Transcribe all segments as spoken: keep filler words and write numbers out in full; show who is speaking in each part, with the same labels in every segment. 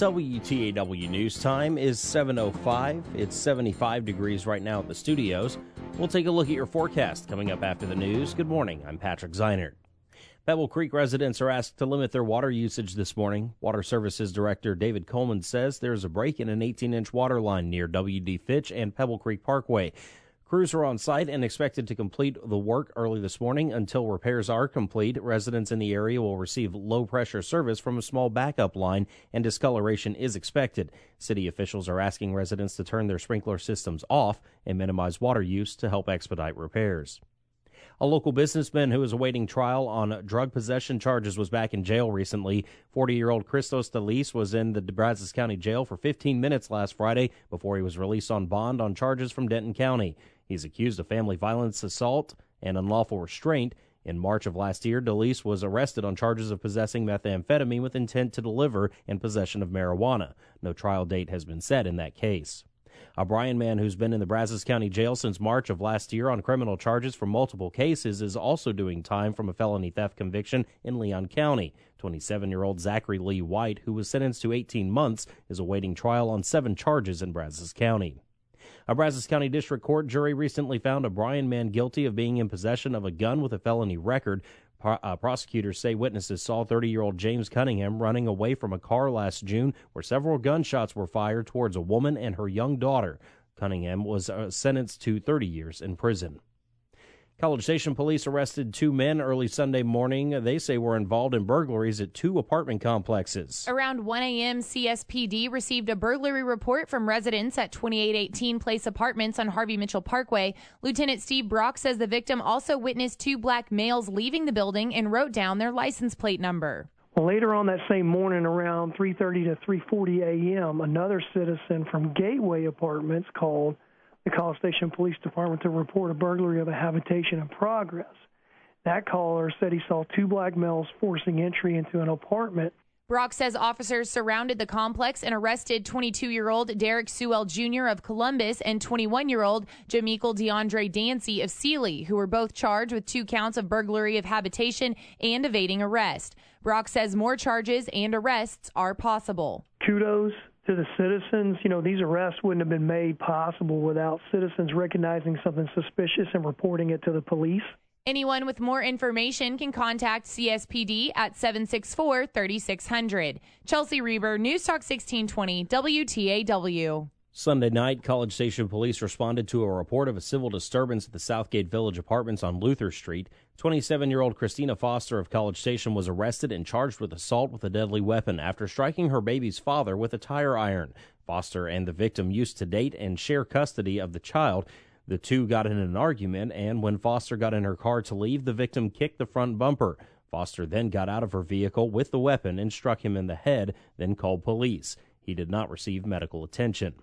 Speaker 1: W T A W News time is seven oh five. It's seventy-five degrees right now at the studios. We'll take a look at your forecast coming up after the news. Good morning. I'm Patrick Zeinert. Pebble Creek residents are asked to limit their water usage this morning. Water Services Director David Coleman says there's a break in an eighteen-inch water line near W D Fitch and Pebble Creek Parkway. Crews are on site and expected to complete the work early this morning. Until repairs are complete, residents in the area will receive low-pressure service from a small backup line, and discoloration is expected. City officials are asking residents to turn their sprinkler systems off and minimize water use to help expedite repairs. A local businessman who is awaiting trial on drug possession charges was back in jail recently. forty-year-old Christos Delis was in the Brazos County Jail for fifteen minutes last Friday before he was released on bond on charges from Denton County. He's accused of family violence, assault, and unlawful restraint. In March of last year, Delis was arrested on charges of possessing methamphetamine with intent to deliver and possession of marijuana. No trial date has been set in that case. A Bryan man who's been in the Brazos County Jail since March of last year on criminal charges for multiple cases is also doing time from a felony theft conviction in Leon County. twenty-seven-year-old Zachary Lee White, who was sentenced to eighteen months, is awaiting trial on seven charges in Brazos County. A Brazos County District Court jury recently found a Bryan man guilty of being in possession of a gun with a felony record. Pro- uh, prosecutors say witnesses saw thirty-year-old James Cunningham running away from a car last June where several gunshots were fired towards a woman and her young daughter. Cunningham was uh, sentenced to thirty years in prison. College Station police arrested two men early Sunday morning. They say were involved in burglaries at two apartment complexes.
Speaker 2: Around one a.m., C S P D received a burglary report from residents at twenty-eight eighteen Place Apartments on Harvey Mitchell Parkway. Lieutenant Steve Brock says the victim also witnessed two black males leaving the building and wrote down their license plate number.
Speaker 3: Well, later on that same morning, around three thirty to three forty a.m., another citizen from Gateway Apartments called the College Station Police Department to report a burglary of a habitation in progress. That caller said he saw two black males forcing entry into an apartment.
Speaker 2: Brock says officers surrounded the complex and arrested twenty-two-year-old Derek Sewell Junior of Columbus and twenty-one-year-old Jamichael DeAndre Dancy of Sealy, who were both charged with two counts of burglary of habitation and evading arrest. Brock says more charges and arrests are possible.
Speaker 3: Kudos to the citizens. You know, these arrests wouldn't have been made possible without citizens recognizing something suspicious and reporting it to the police.
Speaker 2: Anyone with more information can contact C S P D at seven six four, three six zero zero. Chelsea Reber, News Talk sixteen twenty, W T A W.
Speaker 1: Sunday night, College Station police responded to a report of a civil disturbance at the Southgate Village Apartments on Luther Street. twenty-seven-year-old Christina Foster of College Station was arrested and charged with assault with a deadly weapon after striking her baby's father with a tire iron. Foster and the victim used to date and share custody of the child. The two got in an argument, and when Foster got in her car to leave, the victim kicked the front bumper. Foster then got out of her vehicle with the weapon and struck him in the head, then called police. He did not receive medical attention.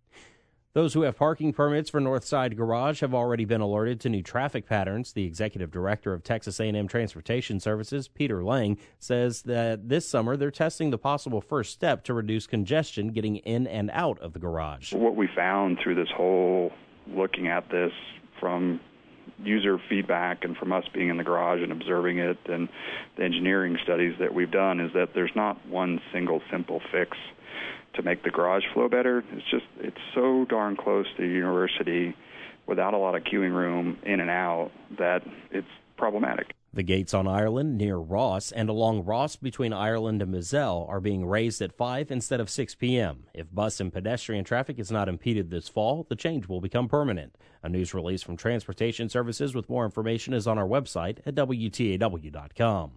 Speaker 1: Those who have parking permits for Northside Garage have already been alerted to new traffic patterns. The executive director of Texas A and M Transportation Services, Peter Lang, says that this summer they're testing the possible first step to reduce congestion getting in and out of the garage.
Speaker 4: What we found through this whole looking at this from user feedback and from us being in the garage and observing it and the engineering studies that we've done is that there's not one single simple fix to make the garage flow better. It's just, it's so darn close to the university without a lot of queuing room in and out that it's problematic.
Speaker 1: The gates on Ireland near Ross and along Ross between Ireland and Mizell are being raised at five instead of six p.m. If bus and pedestrian traffic is not impeded this fall, the change will become permanent. A news release from Transportation Services with more information is on our website at W T A W dot com.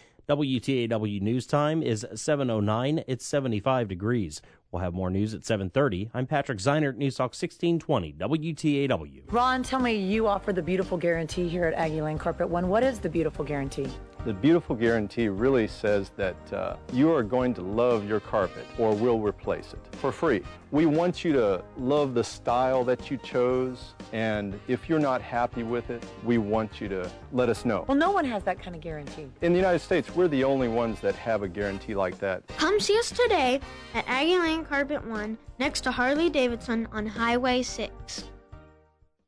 Speaker 1: W T A W News Time is seven oh nine. It's seventy-five degrees. We'll have more news at seven thirty. I'm Patrick Zeinert, News Talk sixteen twenty, W T A W.
Speaker 5: Ron, tell me, you offer the beautiful guarantee here at Aggie Lane Carpet One. What is the beautiful guarantee?
Speaker 6: The beautiful guarantee really says that uh, you are going to love your carpet or we'll replace it for free. We want you to love the style that you chose, and if you're not happy with it, we want you to let us know.
Speaker 5: Well, no one has that kind of guarantee.
Speaker 6: In the United States, we're the only ones that have a guarantee like that.
Speaker 7: Come see us today at Aggie Lane Carpet One next to Harley Davidson on Highway six.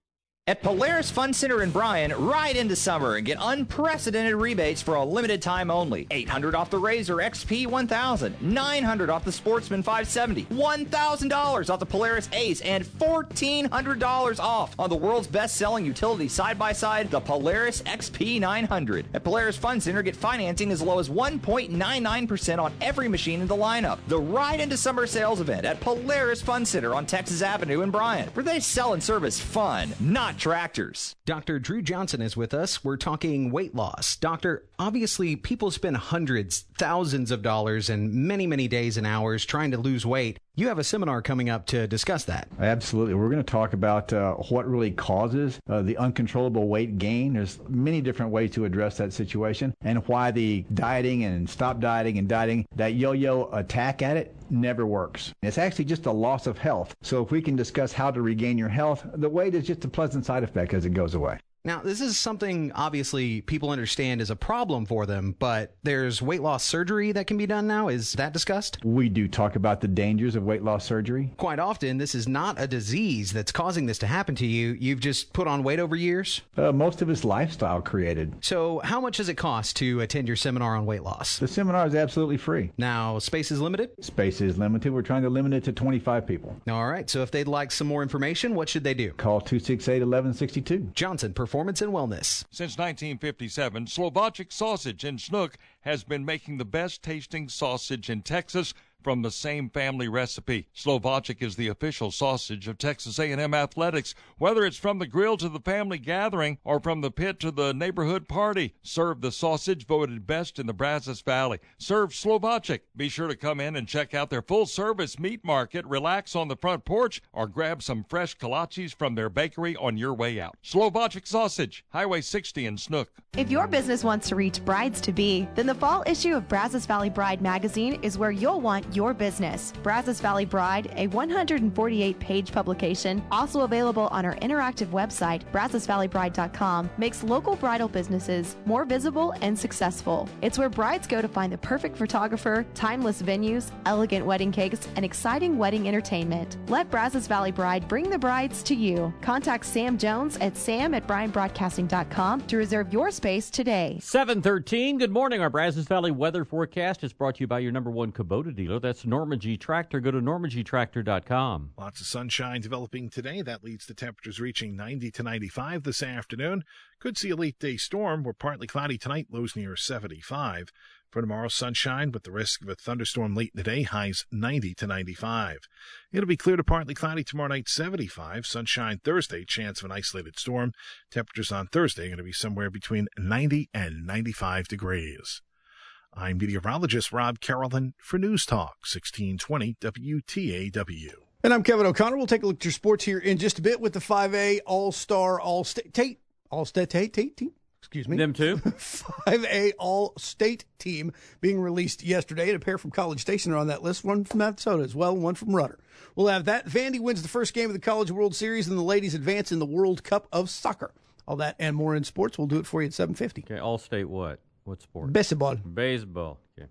Speaker 8: At Polaris Fun Center in Bryan, ride into summer and get unprecedented rebates for a limited time only. eight hundred dollars off the Razor X P one thousand, nine hundred dollars off the Sportsman five seventy, one thousand dollars off the Polaris Ace, and fourteen hundred dollars off on the world's best-selling utility side-by-side, the Polaris X P nine hundred. At Polaris Fun Center, get financing as low as one point nine nine percent on every machine in the lineup. The Ride into Summer sales event at Polaris Fun Center on Texas Avenue in Bryan, where they sell and service fun, not tractors.
Speaker 9: Doctor Drew Johnson is with us. We're talking weight loss. Doctor, obviously people spend hundreds, thousands of dollars and many, many days and hours trying to lose weight. You have a seminar coming up to discuss that.
Speaker 10: Absolutely. We're going to talk about uh, what really causes uh, the uncontrollable weight gain. There's many different ways to address that situation, and why the dieting and stop dieting and dieting, that yo-yo attack at it, never works. It's actually just a loss of health. So if we can discuss how to regain your health, the weight is just a pleasant side effect as it goes away.
Speaker 9: Now, this is something obviously people understand is a problem for them, but there's weight loss surgery that can be done now. Is that discussed?
Speaker 10: We do talk about the dangers of weight loss surgery.
Speaker 9: Quite often, this is not a disease that's causing this to happen to you. You've just put on weight over years?
Speaker 10: Uh, most of it's lifestyle created.
Speaker 9: So how much does it cost to attend your seminar on weight loss?
Speaker 10: The seminar is absolutely free.
Speaker 9: Now, space is limited?
Speaker 10: Space is limited. We're trying to limit it to twenty-five people.
Speaker 9: All right. So if they'd like some more information, what should they do?
Speaker 10: Call two six eight, one one six two.
Speaker 9: Johnson Performance and Wellness.
Speaker 11: Since nineteen fifty-seven, Slovacic Sausage in Snook has been making the best tasting sausage in Texas from the same family recipe. Slovacic is the official sausage of Texas A and M Athletics. Whether it's from the grill to the family gathering or from the pit to the neighborhood party, serve the sausage voted best in the Brazos Valley. Serve Slovacic. Be sure to come in and check out their full-service meat market, relax on the front porch, or grab some fresh kolaches from their bakery on your way out. Slovacic Sausage, Highway sixty in Snook.
Speaker 12: If your business wants to reach brides-to-be, then the fall issue of Brazos Valley Bride magazine is where you'll want your business. Brazos Valley Bride, a one hundred forty-eight page publication, also available on our interactive website, brazos valley bride dot com, makes local bridal businesses more visible and successful. It's where brides go to find the perfect photographer, timeless venues, elegant wedding cakes, and exciting wedding entertainment. Let Brazos Valley Bride bring the brides to you. Contact Sam Jones at sam at bryan broadcasting dot com to reserve your space today.
Speaker 13: seven thirteen, good morning. Our Brazos Valley weather forecast is brought to you by your number one Kubota dealer. That's Normandy Tractor. Go to normandy tractor dot com.
Speaker 14: Lots of sunshine developing today. That leads to temperatures reaching ninety to ninety-five this afternoon. Could see a late day storm. We're partly cloudy tonight, lows near seventy-five. For tomorrow, sunshine with the risk of a thunderstorm late in the day, highs ninety to ninety-five. It'll be clear to partly cloudy tomorrow night, seventy-five. Sunshine Thursday, chance of an isolated storm. Temperatures on Thursday are going to be somewhere between ninety and ninety-five degrees. I'm meteorologist Rob Carolyn for News Talk sixteen twenty W T A W.
Speaker 15: And I'm Kevin O'Connor. We'll take a look at your sports here in just a bit with the five A All-Star All-State Tate All-State Tate Tate team. Excuse me.
Speaker 13: Them too.
Speaker 15: five A All-State team being released yesterday. And a pair from College Station are on that list. One from Minnesota as well, and one from Rudder. We'll have that. Vandy wins the first game of the College World Series, and the ladies advance in the World Cup of Soccer. All that and more in sports. We'll do it for you at seven fifty.
Speaker 13: Okay, All-State what? What sport?
Speaker 15: Baseball.
Speaker 13: Baseball. Okay.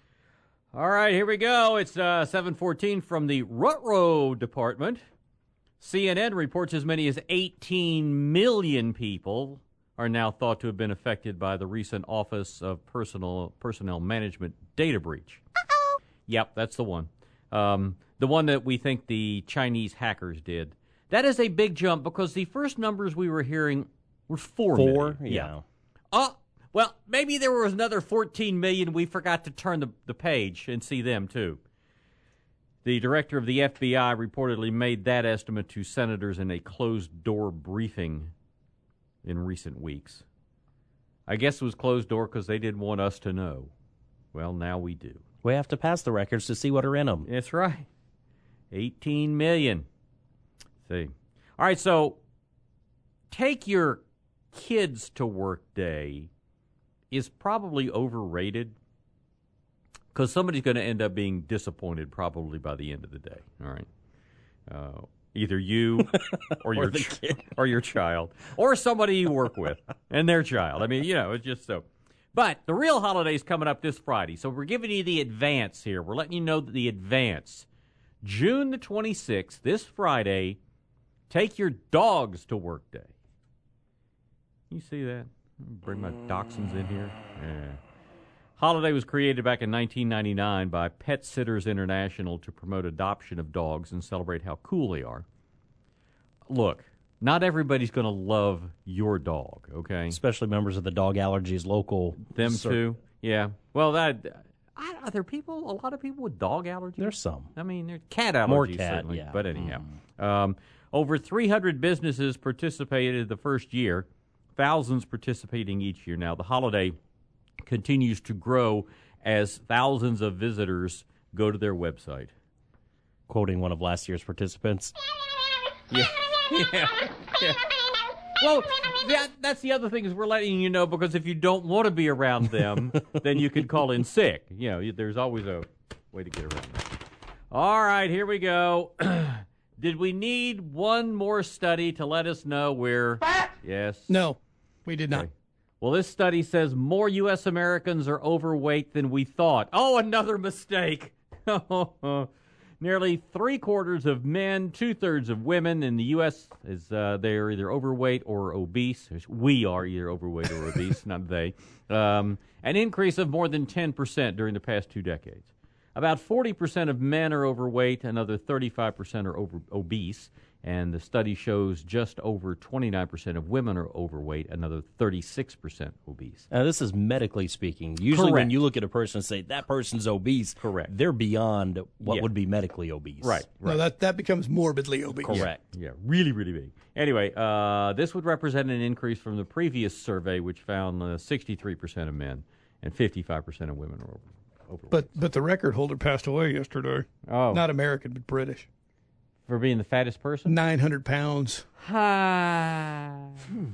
Speaker 13: All right, here we go. It's uh, seven fourteen from the Rutro Department. C N N reports as many as eighteen million people are now thought to have been affected by the recent Office of Personal Personnel Management data breach. Uh-oh. Yep, that's the one. Um, the one that we think the Chinese hackers did. That is a big jump because the first numbers we were hearing were four
Speaker 1: Four?
Speaker 13: million.
Speaker 1: Yeah.
Speaker 13: yeah. Oh, well, maybe there was another fourteen million. We forgot to turn the, the page and see them, too. The director of the F B I reportedly made that estimate to senators in a closed-door briefing in recent weeks. I guess it was closed door because they didn't want us to know. Well, now we do.
Speaker 1: We have to pass the records to see what are in them.
Speaker 13: That's right. eighteen million. See. All right, so take your kids to work day is probably overrated because somebody's going to end up being disappointed probably by the end of the day. All right. Uh, either you or, or your ch- or your child or somebody you work with and their child. I mean, you know, it's just so. But the real holiday's coming up this Friday, so we're giving you the advance here. We're letting you know the advance. June the twenty-sixth, this Friday, take your dogs to work day. you see that? Bring my dachshunds in here. Yeah. Holiday was created back in nineteen ninety-nine by Pet Sitters International to promote adoption of dogs and celebrate how cool they are. Look, not everybody's going to love your dog, okay?
Speaker 1: Especially members of the Dog Allergies local.
Speaker 13: Them
Speaker 1: cir-
Speaker 13: too? Yeah. Well, that... I, are there people, a lot of people with dog allergies?
Speaker 1: There's some.
Speaker 13: I mean, there's cat allergies,
Speaker 1: More cat,
Speaker 13: certainly.
Speaker 1: yeah.
Speaker 13: But anyhow. Mm. Um, over three hundred businesses participated the first year, thousands participating each year now. The holiday continues to grow as thousands of visitors go to their website.
Speaker 1: Quoting one of last year's participants.
Speaker 13: Yeah. yeah. yeah. Well, that, that's the other thing is we're letting you know, because if you don't want to be around them, then you can call in sick. You know, there's always a way to get around that. All right, here we go. Did we need one more study to let us know we're... Yes.
Speaker 15: No, we did not.
Speaker 13: Okay. Well, this study says more U S Americans are overweight than we thought. Oh, another mistake. Nearly three-quarters of men, two-thirds of women in the U S is uh, they're either overweight or obese. We are either overweight or obese, not they. Um, an increase of more than ten percent during the past two decades. About forty percent of men are overweight, another thirty-five percent are over obese, and the study shows just over twenty-nine percent of women are overweight, another thirty-six percent obese.
Speaker 1: Now, this is medically speaking. Usually
Speaker 13: Correct.
Speaker 1: when you look at a person and say, that person's obese,
Speaker 13: correct,
Speaker 1: they're beyond what
Speaker 13: Yeah.
Speaker 1: would be medically obese.
Speaker 13: Right, right.
Speaker 15: No, that, that becomes morbidly obese.
Speaker 1: Correct.
Speaker 13: Yeah, really, really big. Anyway, uh, this would represent an increase from the previous survey, which found uh, sixty-three percent of men and fifty-five percent of women are over, overweight.
Speaker 15: But but the record holder passed away yesterday.
Speaker 13: Oh.
Speaker 15: Not American, but British.
Speaker 13: For being the fattest person?
Speaker 15: nine hundred pounds.
Speaker 13: Ha.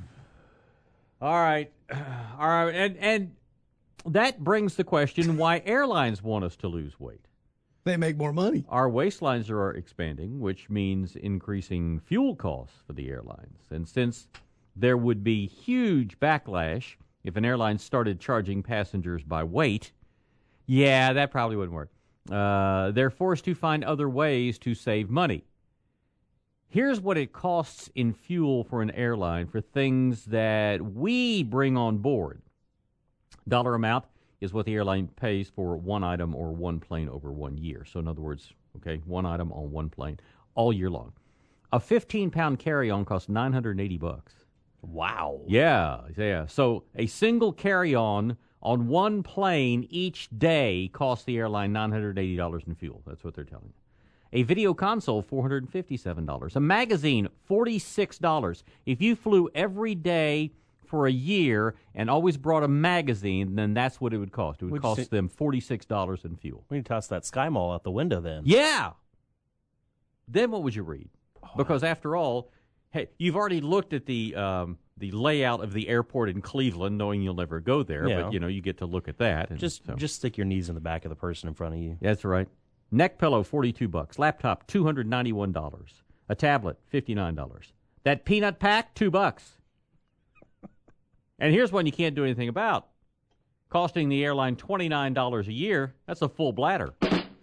Speaker 13: All right. All right. And, and that brings the question why airlines want us to lose weight.
Speaker 15: They make more money.
Speaker 13: Our waistlines are expanding, which means increasing fuel costs for the airlines. And since there would be huge backlash if an airline started charging passengers by weight, yeah, that probably wouldn't work. Uh, they're forced to find other ways to save money. Here's what it costs in fuel for an airline for things that we bring on board. Dollar amount is what the airline pays for one item or one plane over one year. So in other words, okay, one item on one plane all year long. A fifteen-pound carry-on costs nine hundred eighty bucks.
Speaker 1: Wow.
Speaker 13: Yeah, yeah. So a single carry-on on one plane each day costs the airline nine hundred eighty dollars in fuel. That's what they're telling you. A video console, four hundred fifty-seven dollars. A magazine, forty-six dollars. If you flew every day for a year and always brought a magazine, then that's what it would cost. It would
Speaker 1: Would you
Speaker 13: cost
Speaker 1: say-
Speaker 13: them forty-six dollars in fuel.
Speaker 1: We can toss that Sky Mall out the window then.
Speaker 13: Yeah. Then what would you read? Because after all, hey, you've already looked at the um, the layout of the airport in Cleveland, knowing you'll never go there.
Speaker 1: Yeah.
Speaker 13: But you know, you get to look at that. And
Speaker 1: Just
Speaker 13: so.
Speaker 1: just stick your knees in the back of the person in front of you.
Speaker 13: That's right. Neck pillow, forty-two bucks. Laptop, two hundred ninety-one dollars. A tablet, fifty-nine dollars. That peanut pack, two bucks. And here's one you can't do anything about. Costing the airline twenty-nine dollars a year. That's a full bladder.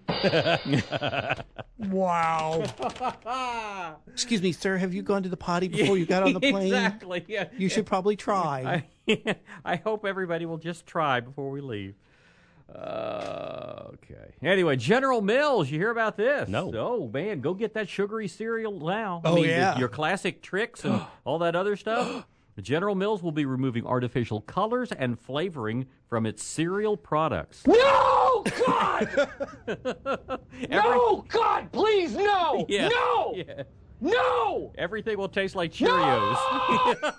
Speaker 15: Wow. Excuse me, sir, have you gone to the potty before you got on the plane?
Speaker 13: Exactly, yeah.
Speaker 15: You should probably try.
Speaker 13: I, I hope everybody will just try before we leave. Uh, okay. Anyway, General Mills, you hear about this?
Speaker 1: No.
Speaker 13: Oh, man, go get that sugary cereal now. I
Speaker 15: Oh,
Speaker 13: mean, the-
Speaker 15: yeah.
Speaker 13: your classic tricks and all that other stuff. General Mills will be removing artificial colors and flavoring from its cereal products.
Speaker 16: No, God! No, God, please, no!
Speaker 13: Yeah.
Speaker 16: No!
Speaker 13: Yeah.
Speaker 16: No!
Speaker 13: Everything will taste like Cheerios.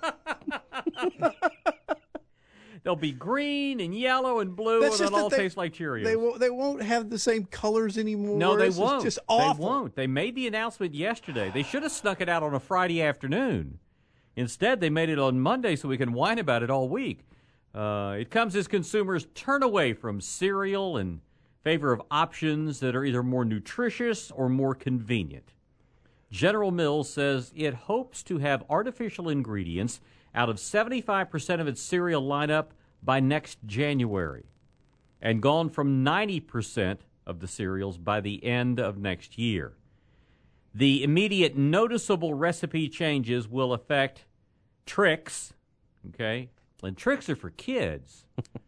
Speaker 13: They'll be green and yellow and blue,
Speaker 15: That's
Speaker 13: and
Speaker 15: just
Speaker 13: it'll all
Speaker 15: that they-
Speaker 13: taste like Cheerios.
Speaker 15: They won't. They won't have the same colors anymore.
Speaker 13: No, they
Speaker 15: It's just-
Speaker 13: won't.
Speaker 15: Just awful.
Speaker 13: They won't. They made the announcement yesterday. They should have snuck it out on a Friday afternoon. Instead, they made it on Monday so we can whine about it all week. Uh, it comes as consumers turn away from cereal in favor of options that are either more nutritious or more convenient. General Mills says it hopes to have artificial ingredients out of seventy-five percent of its cereal lineup by next January, and gone from ninety percent of the cereals by the end of next year. The immediate noticeable recipe changes will affect Trix, Okay? And Trix are for kids.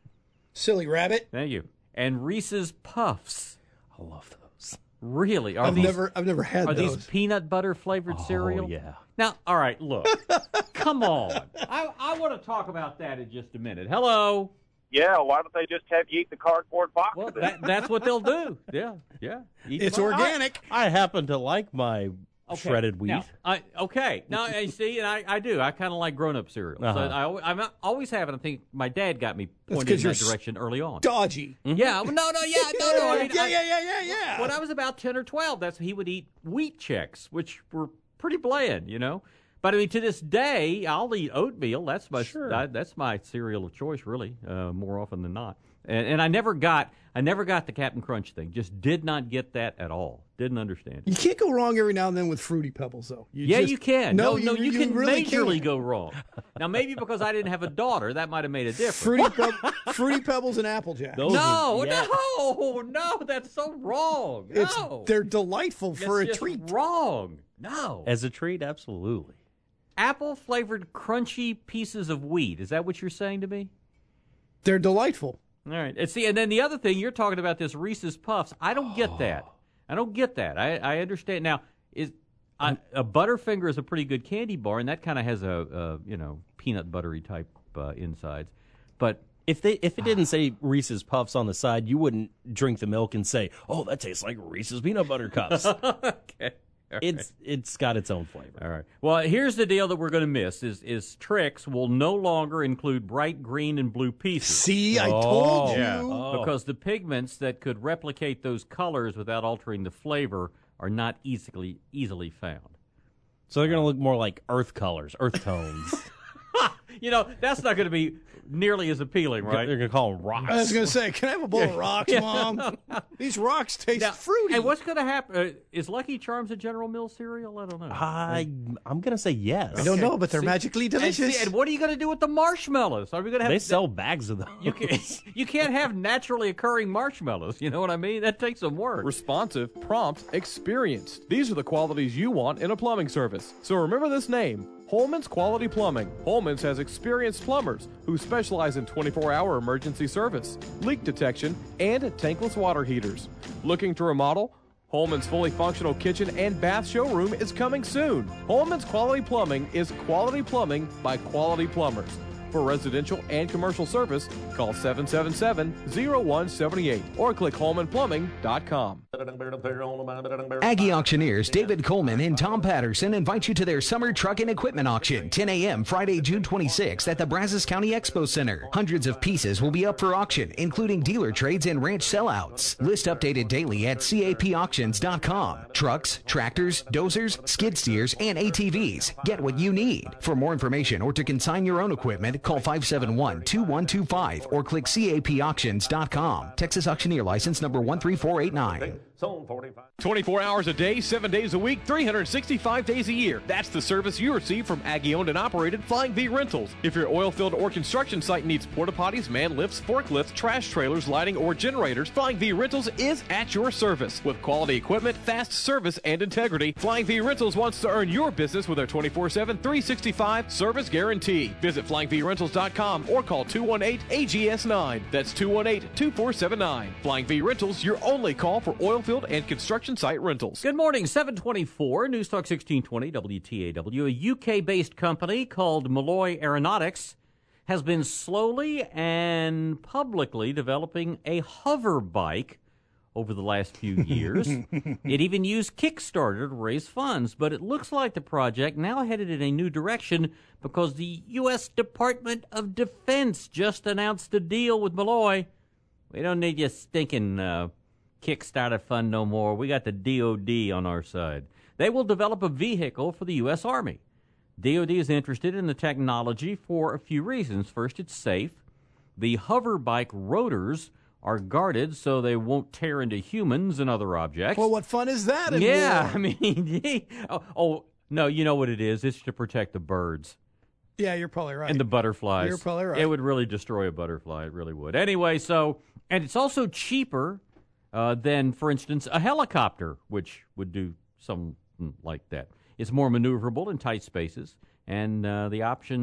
Speaker 15: Silly rabbit.
Speaker 13: Thank you. And Reese's Puffs.
Speaker 1: I love those.
Speaker 13: Really? Are
Speaker 15: I've
Speaker 13: these,
Speaker 15: never I've never had
Speaker 13: Are
Speaker 15: those.
Speaker 13: these peanut butter flavored
Speaker 1: Oh,
Speaker 13: cereal?
Speaker 1: yeah.
Speaker 13: Now, all right, look. Come on. I, I want to talk about that in just a minute. Hello.
Speaker 17: Yeah, why don't they just have you eat the cardboard box?
Speaker 13: Well, that, that's what they'll do. Yeah, yeah. Eat
Speaker 15: It's
Speaker 13: them up.
Speaker 15: organic.
Speaker 1: I happen to like my
Speaker 13: Okay.
Speaker 1: shredded wheat.
Speaker 13: Now, I, okay. Now, I see, and I, I do. I kind of like grown-up cereal.
Speaker 1: Uh-huh.
Speaker 13: So I, al- I'm always have it. I think my dad got me
Speaker 15: That's
Speaker 13: pointed
Speaker 15: 'cause
Speaker 13: in that
Speaker 15: you're
Speaker 13: direction early on.
Speaker 15: Dodgy.
Speaker 13: Yeah. Well, no, no, yeah, no, no. I mean,
Speaker 15: yeah,
Speaker 13: I-
Speaker 15: yeah, yeah, yeah, yeah.
Speaker 13: When I was about ten or twelve, that's he would eat wheat checks, which were pretty bland, you know. But I mean, to this day, I'll eat oatmeal. That's my
Speaker 1: Sure.
Speaker 13: I, that's my cereal of choice, really, uh, more often than not. And, and I never got I never got the Captain Crunch thing. Just did not get that at all. Didn't understand.
Speaker 15: You can't go wrong every now and then with Fruity Pebbles, though. You
Speaker 13: yeah,
Speaker 15: just-
Speaker 13: you can. No, no, you, can
Speaker 15: really
Speaker 13: majorly
Speaker 15: can't.
Speaker 13: go wrong. Now, maybe because I didn't have a daughter, that might have made a difference.
Speaker 15: Fruity, Peb- Fruity Pebbles and Applejack.
Speaker 1: Those
Speaker 13: no,
Speaker 1: are- yeah.
Speaker 13: no, no, that's so wrong.
Speaker 15: It's,
Speaker 13: No,
Speaker 15: they're delightful for
Speaker 13: That's
Speaker 15: a
Speaker 13: just
Speaker 15: treat.
Speaker 13: Wrong. No.
Speaker 1: As a treat, absolutely.
Speaker 13: Apple flavored crunchy pieces of wheat. Is that what you're saying to me?
Speaker 15: They're delightful.
Speaker 13: All right. And see, and then the other thing you're talking about this Reese's Puffs. I don't get that. I don't get that. I, I understand now. Is I, a Butterfinger is a pretty good candy bar, and that kind of has a, a you know peanut buttery type uh, insides. But
Speaker 1: If they if it didn't say Reese's Puffs on the side, you wouldn't drink the milk and say, "Oh, that tastes like Reese's peanut butter cups."
Speaker 13: okay. All
Speaker 1: It's it's got its own flavor.
Speaker 13: All right. Well, here's the deal that we're going to miss is is Trix will no longer include bright green and blue pieces.
Speaker 15: See, I
Speaker 1: Oh,
Speaker 15: told you.
Speaker 13: Yeah,
Speaker 1: Oh.
Speaker 13: because the pigments that could replicate those colors without altering the flavor are not easily easily found.
Speaker 1: So they're going to look more like earth colors, earth tones.
Speaker 13: You know, that's not going to be nearly as appealing, right?
Speaker 1: They're going to call them rocks.
Speaker 15: I was going to say, can I have a bowl of rocks,
Speaker 13: Yeah.
Speaker 15: Mom? These rocks taste
Speaker 13: Now,
Speaker 15: fruity.
Speaker 13: And what's going to happen? Uh, is Lucky Charms a General Mills cereal? I don't know.
Speaker 1: I I'm going to say yes.
Speaker 15: I don't know, but they're
Speaker 13: See,
Speaker 15: magically
Speaker 13: and,
Speaker 15: delicious.
Speaker 13: see, and what are you going to do with the marshmallows? Are we going to have
Speaker 1: They sell bags of those.
Speaker 13: You can't, you can't have naturally occurring marshmallows. You know what I mean? That takes some work.
Speaker 18: Responsive, prompt, experienced. These are the qualities you want in a plumbing service. So remember this name, Holman's Quality Plumbing. Holman's has experienced plumbers who specialize in twenty-four hour emergency service, leak detection, and tankless water heaters. Looking to remodel? Holman's fully functional kitchen and bath showroom is coming soon. Holman's Quality Plumbing is quality plumbing by quality plumbers. For residential and commercial service, call seven seven seven, zero one seven eight or click holman plumbing dot com.
Speaker 9: Aggie auctioneers David Coleman and Tom Patterson invite you to their summer truck and equipment auction, ten a.m. Friday, June twenty-sixth at the Brazos County Expo Center. Hundreds of pieces will be up for auction, including dealer trades and ranch sellouts. List updated daily at C A P auctions dot com. Trucks, tractors, dozers, skid steers, and A T Vs. Get what you need. For more information or to consign your own equipment, call five seven one, two one two five or click C A P auctions dot com. Texas Auctioneer License number one three four eight nine.
Speaker 18: twenty-four hours a day, seven days a week, three hundred sixty-five days a year. That's the service you receive from Aggie-owned and operated Flying V Rentals. If your oil field or construction site needs porta potties, man lifts, forklifts, trash trailers, lighting, or generators, Flying V Rentals is at your service. With quality equipment, fast service, and integrity, Flying V Rentals wants to earn your business with their twenty-four seven, three sixty-five service guarantee. Visit flying v rentals dot com or call two one eight A G S nine. That's two one eight, two four seven nine. Flying V Rentals, your only call for oil field and construction site rentals.
Speaker 13: Good morning, seven twenty-four, News Talk sixteen twenty, W T A W. A U K-based company called Malloy Aeronautics has been slowly and publicly developing a hover bike over the last few years. It even used Kickstarter to raise funds, but it looks like the project now headed in a new direction because the U S Department of Defense just announced a deal with Malloy. We don't need your stinking uh, Kickstarter fund no more. We got the D O D on our side. They will develop a vehicle for the U S Army. D O D is interested in the technology for a few reasons. First, it's safe. The hover bike rotors are guarded so they won't tear into humans and other objects.
Speaker 15: Well, what fun is that? In
Speaker 13: yeah,
Speaker 15: war?
Speaker 13: I mean, oh, oh, no, you know what it is? It's to protect the birds.
Speaker 15: Yeah, you're probably right.
Speaker 13: And the butterflies.
Speaker 15: You're probably right.
Speaker 13: It would really destroy a butterfly. It really would. Anyway, so, and it's also cheaper uh, than, for instance, a helicopter, which would do something like that. It's more maneuverable in tight spaces, and uh, the option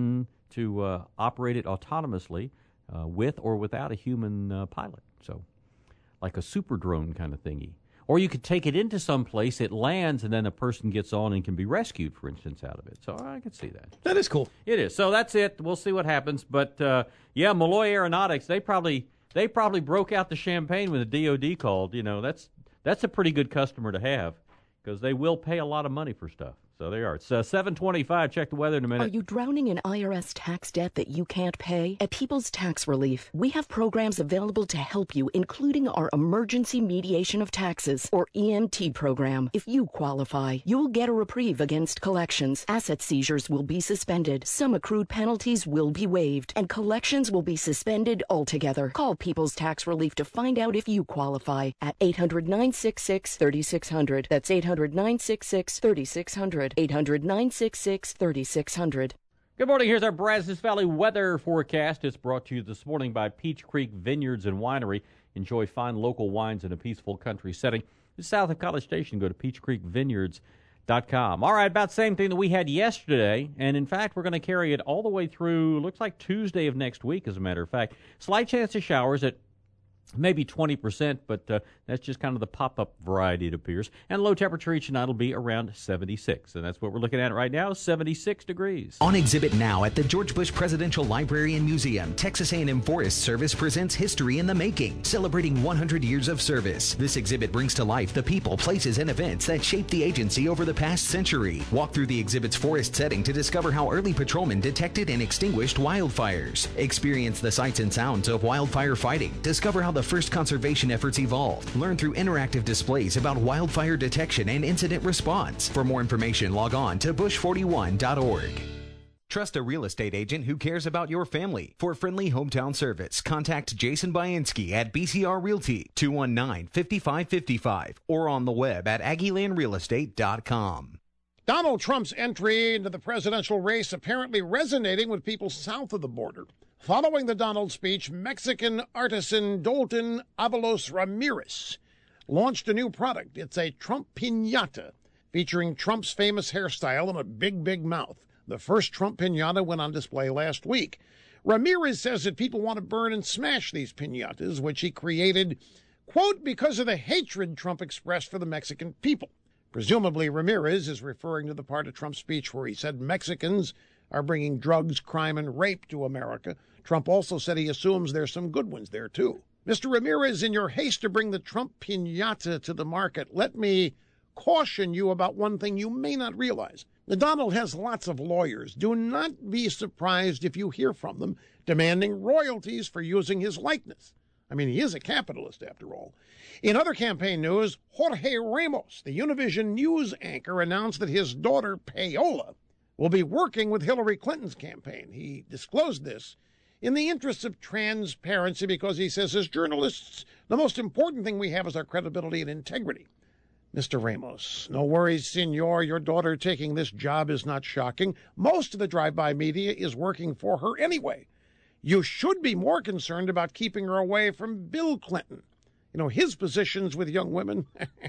Speaker 13: to uh, operate it autonomously uh, with or without a human uh, pilot. So like a super drone kind of thingy. Or you could take it into some place, it lands, and then a person gets on and can be rescued, for instance, out of it. So I can see that.
Speaker 15: That is cool.
Speaker 13: It is. So that's it. We'll see what happens. But, uh, yeah, Malloy Aeronautics, they probably they probably broke out the champagne when the D O D called. You know, that's that's a pretty good customer to have because they will pay a lot of money for stuff. So there you are. It's uh, seven twenty-five. Check the weather in a minute.
Speaker 19: Are you drowning in I R S tax debt that you can't pay? At People's Tax Relief, we have programs available to help you, including our Emergency Mediation of Taxes, or E M T program. If you qualify, you will get a reprieve against collections. Asset seizures will be suspended. Some accrued penalties will be waived, and collections will be suspended altogether. Call People's Tax Relief to find out if you qualify at eight hundred, nine six six, three six zero zero. That's eight hundred, nine six six, three six zero zero. eight hundred, nine six six, three six zero zero.
Speaker 13: Good morning. Here's our Brazos Valley weather forecast. It's brought to you this morning by Peach Creek Vineyards and Winery. Enjoy fine local wines in a peaceful country setting. It's south of College Station. Go to peach creek vineyards dot com. All right, about the same thing that we had yesterday. And, in fact, we're going to carry it all the way through, looks like Tuesday of next week, as a matter of fact. Slight chance of showers at maybe twenty percent, but uh, that's just kind of the pop-up variety, it appears. And low temperature each night will be around seventy-six. And that's what we're looking at right now, seventy-six degrees.
Speaker 9: On exhibit now at the George Bush Presidential Library and Museum, Texas A and M Forest Service presents History in the Making, celebrating one hundred years of service. This exhibit brings to life the people, places, and events that shaped the agency over the past century. Walk through the exhibit's forest setting to discover how early patrolmen detected and extinguished wildfires. Experience the sights and sounds of wildfire fighting. Discover how the first conservation efforts evolved. Learn through interactive displays about wildfire detection and incident response. For more information, log on to bush forty-one dot org. Trust a real estate agent who cares about your family. For friendly hometown service, contact Jason Bainski at B C R Realty, two one nine, five five five five, or on the web at aggie land real estate dot com.
Speaker 14: Donald Trump's entry into the presidential race apparently resonating with people south of the border. Following the Donald speech, Mexican artisan Dalton Avalos Ramirez launched a new product. It's a Trump piñata featuring Trump's famous hairstyle and a big, big mouth. The first Trump piñata went on display last week. Ramirez says that people want to burn and smash these piñatas, which he created, quote, because of the hatred Trump expressed for the Mexican people. Presumably, Ramirez is referring to the part of Trump's speech where he said Mexicans are bringing drugs, crime, and rape to America. Trump also said he assumes there's some good ones there, too. Mister Ramirez, in your haste to bring the Trump piñata to the market, let me caution you about one thing you may not realize. The Donald has lots of lawyers. Do not be surprised if you hear from them demanding royalties for using his likeness. I mean, he is a capitalist, after all. In other campaign news, Jorge Ramos, the Univision news anchor, announced that his daughter, Paola, will be working with Hillary Clinton's campaign. He disclosed this in the interests of transparency because he says, as journalists, the most important thing we have is our credibility and integrity. Mister Ramos, no worries, senor. Your daughter taking this job is not shocking. Most of the drive-by media is working for her anyway. You should be more concerned about keeping her away from Bill Clinton. You know, his positions with young women,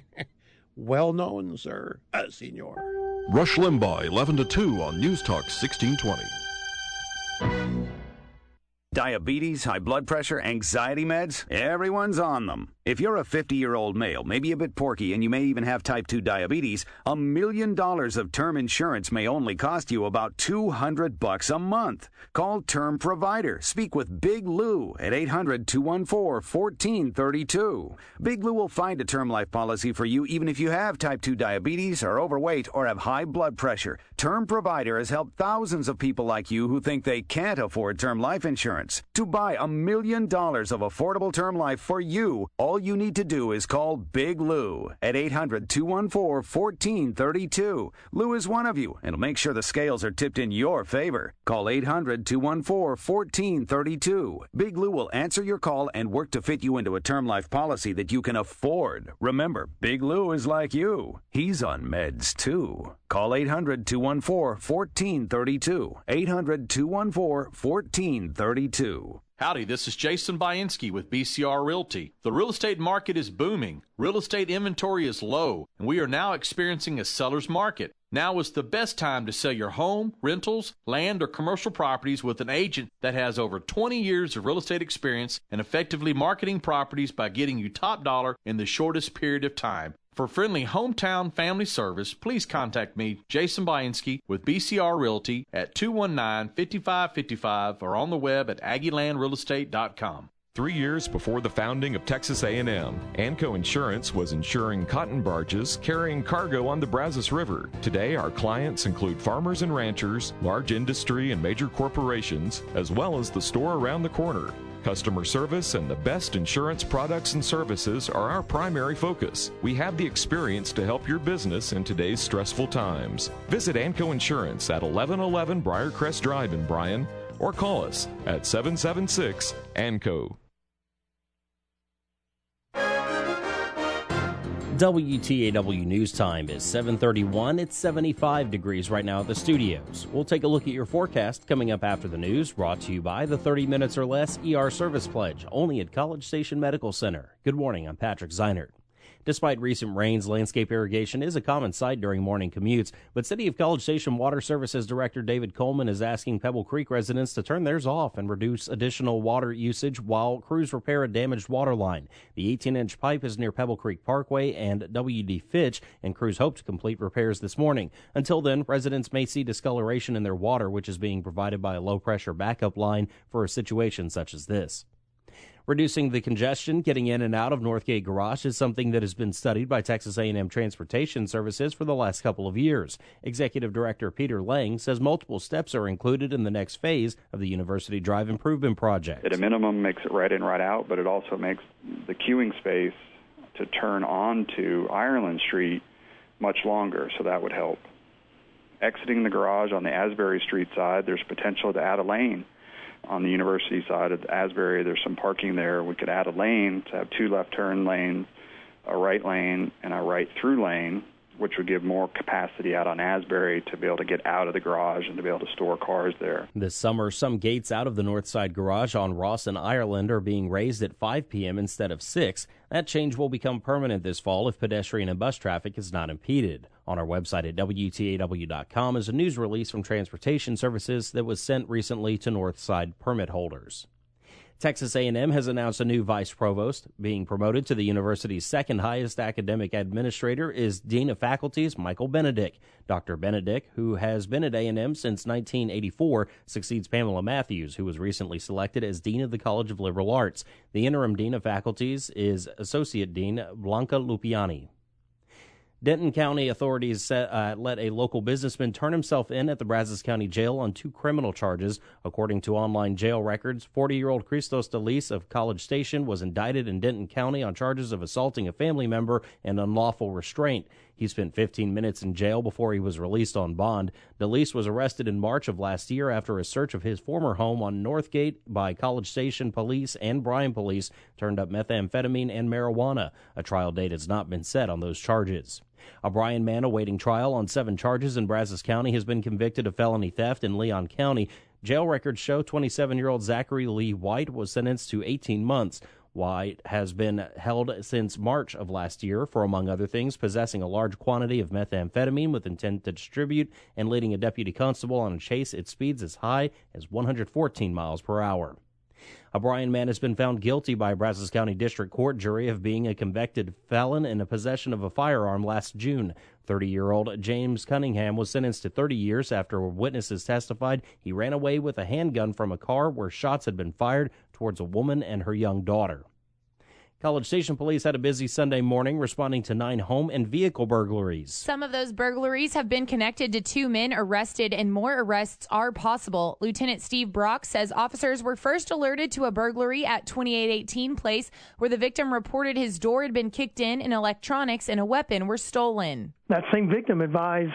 Speaker 14: well known, sir, uh, senor.
Speaker 20: Rush Limbaugh, eleven to two on News Talk sixteen twenty.
Speaker 21: Diabetes, high blood pressure, anxiety meds, everyone's on them. If you're a fifty-year-old male, maybe a bit porky, and you may even have type two diabetes, a million dollars of term insurance may only cost you about two hundred bucks a month. Call Term Provider. Speak with Big Lou at eight hundred, two one four, one four three two. Big Lou will find a term life policy for you even if you have type two diabetes, are overweight, or have high blood pressure. Term Provider has helped thousands of people like you who think they can't afford term life insurance. To buy a million dollars of affordable term life for you, all you need to do is call Big Lou at eight hundred, two one four, one four three two. Lou is one of you, and will make sure the scales are tipped in your favor. Call eight hundred, two one four, one four three two. Big Lou will answer your call and work to fit you into a term life policy that you can afford. Remember, Big Lou is like you. He's on meds, too. Call eight hundred, two one four, one four three two. eight hundred, two one four, one four three two.
Speaker 22: Howdy, this is Jason Bainski with B C R Realty. The real estate market is booming. Real estate inventory is low, and we are now experiencing a seller's market. Now is the best time to sell your home, rentals, land, or commercial properties with an agent that has over twenty years of real estate experience and effectively marketing properties by getting you top dollar in the shortest period of time. For friendly hometown family service, please contact me, Jason Bianski, with B C R Realty at two one nine, five five five five or on the web at Aggie Land Real Estate dot com.
Speaker 2: Three years before the founding of Texas A and M, Anco Insurance was insuring cotton barges carrying cargo on the Brazos River. Today, our clients include farmers and ranchers, large industry and major corporations, as well as the store around the corner. Customer service and the best insurance products and services are our primary focus. We have the experience to help your business in today's stressful times. Visit Anco Insurance at eleven eleven Briarcrest Drive in Bryan or call us at seven seven six A N C O.
Speaker 1: W T A W News Time is seven thirty-one. It's seventy-five degrees right now at the studios. We'll take a look at your forecast coming up after the news, brought to you by the thirty minutes or less E R Service Pledge, only at College Station Medical Center. Good morning, I'm Patrick Zeinert. Despite recent rains, landscape irrigation is a common sight during morning commutes, but City of College Station Water Services Director David Coleman is asking Pebble Creek residents to turn theirs off and reduce additional water usage while crews repair a damaged water line. The eighteen-inch pipe is near Pebble Creek Parkway and W D Fitch, and crews hope to complete repairs this morning. Until then, residents may see discoloration in their water, which is being provided by a low-pressure backup line for a situation such as this. Reducing the congestion getting in and out of Northgate Garage is something that has been studied by Texas A and M Transportation Services for the last couple of years. Executive Director Peter Lang says multiple steps are included in the next phase of the University Drive Improvement Project.
Speaker 4: At a minimum, makes it right in, right out, but it also makes the queuing space to turn onto Ireland Street much longer, so that would help. Exiting the garage on the Asbury Street side, there's potential to add a lane. On the university side of Asbury, there's some parking there. We could add a lane to have two left turn lanes, a right lane, and a right through lane, which would give more capacity out on Asbury to be able to get out of the garage and to be able to store cars there.
Speaker 1: This summer, some gates out of the north side garage on Ross and Ireland are being raised at five p.m. instead of six. That change will become permanent this fall if pedestrian and bus traffic is not impeded. On our website at W T A W dot com is a news release from Transportation Services that was sent recently to north side permit holders. Texas A and M has announced a new vice provost. Being promoted to the university's second highest academic administrator is Dean of Faculties Michael Benedict. Doctor Benedict, who has been at A and M since nineteen eighty-four, succeeds Pamela Matthews, who was recently selected as Dean of the College of Liberal Arts. The interim Dean of Faculties is Associate Dean Blanca Lupiani. Denton County authorities set, uh, let a local businessman turn himself in at the Brazos County Jail on two criminal charges. According to online jail records, forty-year-old Christos Delis of College Station was indicted in Denton County on charges of assaulting a family member and unlawful restraint. He spent fifteen minutes in jail before he was released on bond. Delis was arrested in March of last year after a search of his former home on Northgate by College Station police and Bryan police turned up methamphetamine and marijuana. A trial date has not been set on those charges. A Bryan man awaiting trial on seven charges in Brazos County has been convicted of felony theft in Leon County. Jail records show twenty-seven-year-old Zachary Lee White was sentenced to eighteen months. White has been held since March of last year for, among other things, possessing a large quantity of methamphetamine with intent to distribute and leading a deputy constable on a chase at speeds as high as one hundred fourteen miles per hour. A Bryan man has been found guilty by a Brazos County District Court jury of being a convicted felon in the possession of a firearm last June. thirty-year-old James Cunningham was sentenced to thirty years after witnesses testified he ran away with a handgun from a car where shots had been fired towards a woman and her young daughter. College Station police had a busy Sunday morning responding to nine home and vehicle burglaries.
Speaker 3: Some of those burglaries have been connected to two men arrested, and more arrests are possible. Lieutenant Steve Brock says officers were first alerted to a burglary at twenty-eight eighteen Place, where the victim reported his door had been kicked in and electronics and a weapon were stolen.
Speaker 23: That same victim advised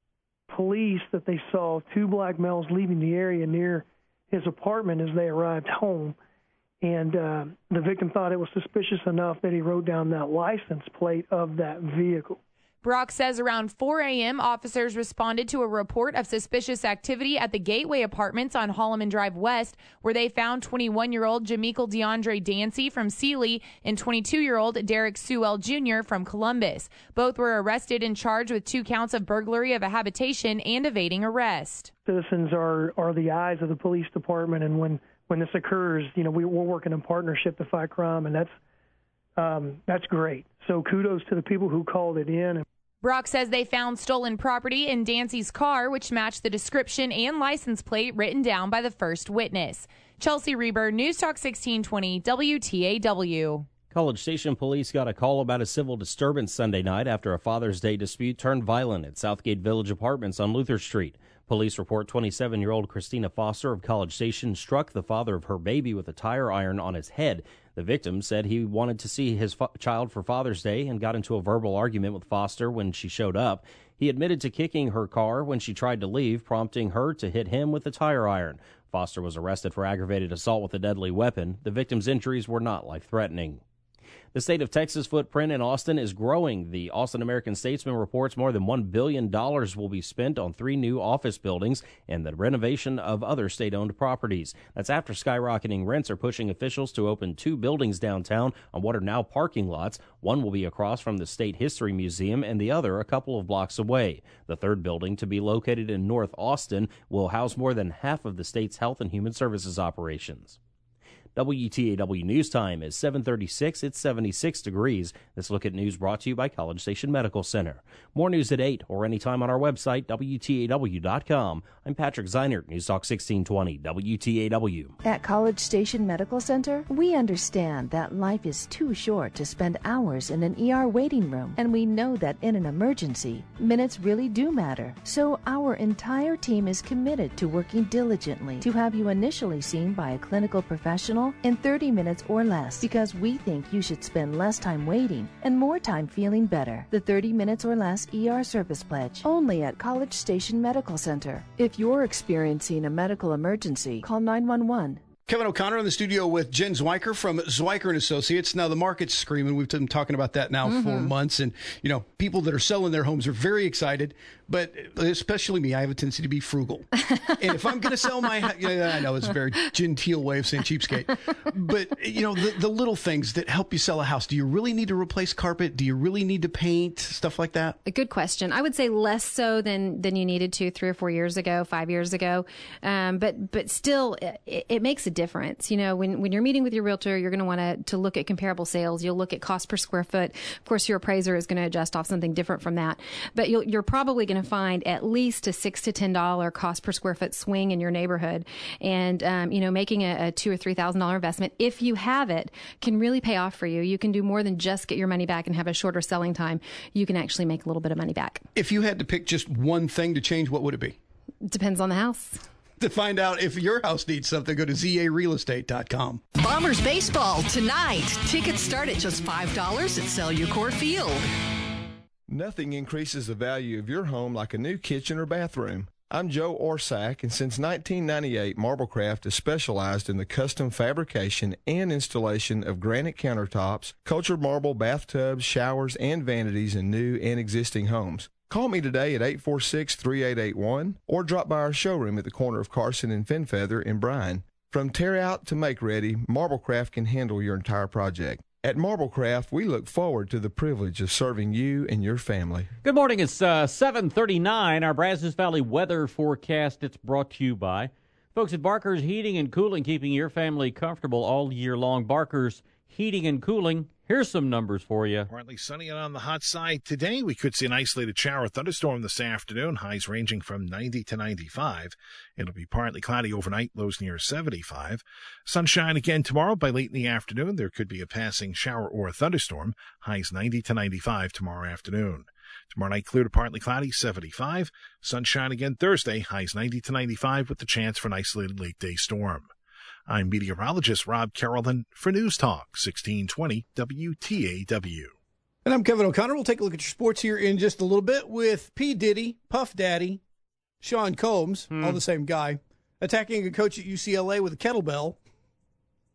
Speaker 23: police that they saw two black males leaving the area near his apartment as they arrived home. And uh, the victim thought it was suspicious enough that he wrote down that license plate of that vehicle.
Speaker 3: Brock says around four a.m., officers responded to a report of suspicious activity at the Gateway Apartments on Holloman Drive West, where they found twenty-one-year-old Jamichael DeAndre Dancy from Sealy and twenty-two-year-old Derek Sewell Junior from Columbus. Both were arrested and charged with two counts of burglary of a habitation and evading arrest.
Speaker 23: Citizens are, are the eyes of the police department, and when, when this occurs, you know, we, we're working in partnership to fight crime, and that's um, that's great. So kudos to the people who called it in.
Speaker 3: Brock says they found stolen property in Dancy's car, which matched the description and license plate written down by the first witness. Chelsea Reber, News Talk sixteen twenty, W T A W.
Speaker 1: College Station police got a call about a civil disturbance Sunday night after a Father's Day dispute turned violent at Southgate Village Apartments on Luther Street. Police report twenty-seven-year-old Christina Foster of College Station struck the father of her baby with a tire iron on his head. The victim said he wanted to see his fa- child for Father's Day and got into a verbal argument with Foster when she showed up. He admitted to kicking her car when she tried to leave, prompting her to hit him with the tire iron. Foster was arrested for aggravated assault with a deadly weapon. The victim's injuries were not life-threatening. The state of Texas footprint in Austin is growing. The Austin American-Statesman reports more than one billion dollars will be spent on three new office buildings and the renovation of other state-owned properties. That's after skyrocketing rents are pushing officials to open two buildings downtown on what are now parking lots. One will be across from the State History Museum and the other a couple of blocks away. The third building, to be located in North Austin, will house more than half of the state's health and human services operations. W T A W News Time is seven thirty-six. It's seventy-six degrees. This look at news brought to you by College Station Medical Center. More news at eight or anytime on our website, W T A W dot com. I'm Patrick Zeinert, News Talk sixteen twenty, W T A W.
Speaker 5: At College Station Medical Center, we understand that life is too short to spend hours in an E R waiting room, and we know that in an emergency, minutes really do matter. So our entire team is committed to working diligently to have you initially seen by a clinical professional in thirty minutes or less, because we think you should spend less time waiting and more time feeling better. The thirty minutes or less E R service pledge, only at College Station Medical Center. If you're experiencing a medical emergency, call nine one one.
Speaker 15: Kevin O'Connor in the studio with Jen Zwiker from Zwiker and Associates. Now, the market's screaming. We've been talking about that now mm-hmm. for months. And, you know, people that are selling their homes are very excited. But especially me, I have a tendency to be frugal. And if I'm going to sell my house, you know, I know it's a very genteel way of saying cheapskate. But, you know, the, the little things that help you sell a house. Do you really need to replace carpet? Do you really need to paint? Stuff like that?
Speaker 6: A good question. I would say less so than, than you needed to three or four years ago, five years ago. Um, but but still, it, it makes a difference. You know, when, when you're meeting with your realtor, you're going to want to to look at comparable sales. You'll look at cost per square foot. Of course, your appraiser is going to adjust off something different from that. But you'll, you're probably going to find at least a six to ten dollar cost per square foot swing in your neighborhood, and um, you know, making a, a two or three thousand dollar investment, if you have it, can really pay off for you. You can do more than just get your money back and have a shorter selling time. You can actually make a little bit of money back.
Speaker 15: If you had to pick just one thing to change, what would it be?
Speaker 6: Depends on the house.
Speaker 15: To find out if your house needs something, go to Z A real estate dot com.
Speaker 7: Bombers baseball tonight. Tickets start at just five dollars at Cellucor Field.
Speaker 24: Nothing increases the value of your home like a new kitchen or bathroom. I'm Joe Orsack, and since nineteen ninety-eight, Marblecraft has specialized in the custom fabrication and installation of granite countertops, cultured marble bathtubs, showers, and vanities in new and existing homes. Call me today at eight four six, three eight eight one or drop by our showroom at the corner of Carson and Fenfeather in Bryan. From tear out to make ready, Marblecraft can handle your entire project. At Marblecraft, we look forward to the privilege of serving you and your family.
Speaker 13: Good morning. It's uh, seven thirty-nine. Our Brazos Valley weather forecast, it's brought to you by folks at Barker's Heating and Cooling, keeping your family comfortable all year long. Barker's Heating and Cooling. Here's some numbers for you.
Speaker 14: Partly sunny and on the hot side today. We could see an isolated shower thunderstorm this afternoon. Highs ranging from ninety to ninety-five. It'll be partly cloudy overnight. Lows near seventy-five. Sunshine again tomorrow. By late in the afternoon, there could be a passing shower or a thunderstorm. Highs ninety to ninety-five tomorrow afternoon. Tomorrow night, clear to partly cloudy, seventy-five. Sunshine again Thursday. Highs ninety to ninety-five with the chance for an isolated late-day storm. I'm meteorologist Rob Carrollton for News Talk sixteen twenty W T A W.
Speaker 15: And I'm Kevin O'Connor. We'll take a look at your sports here in just a little bit with P. Diddy, Puff Daddy, Sean Combs, hmm. all the same guy, attacking a coach at U C L A with a kettlebell.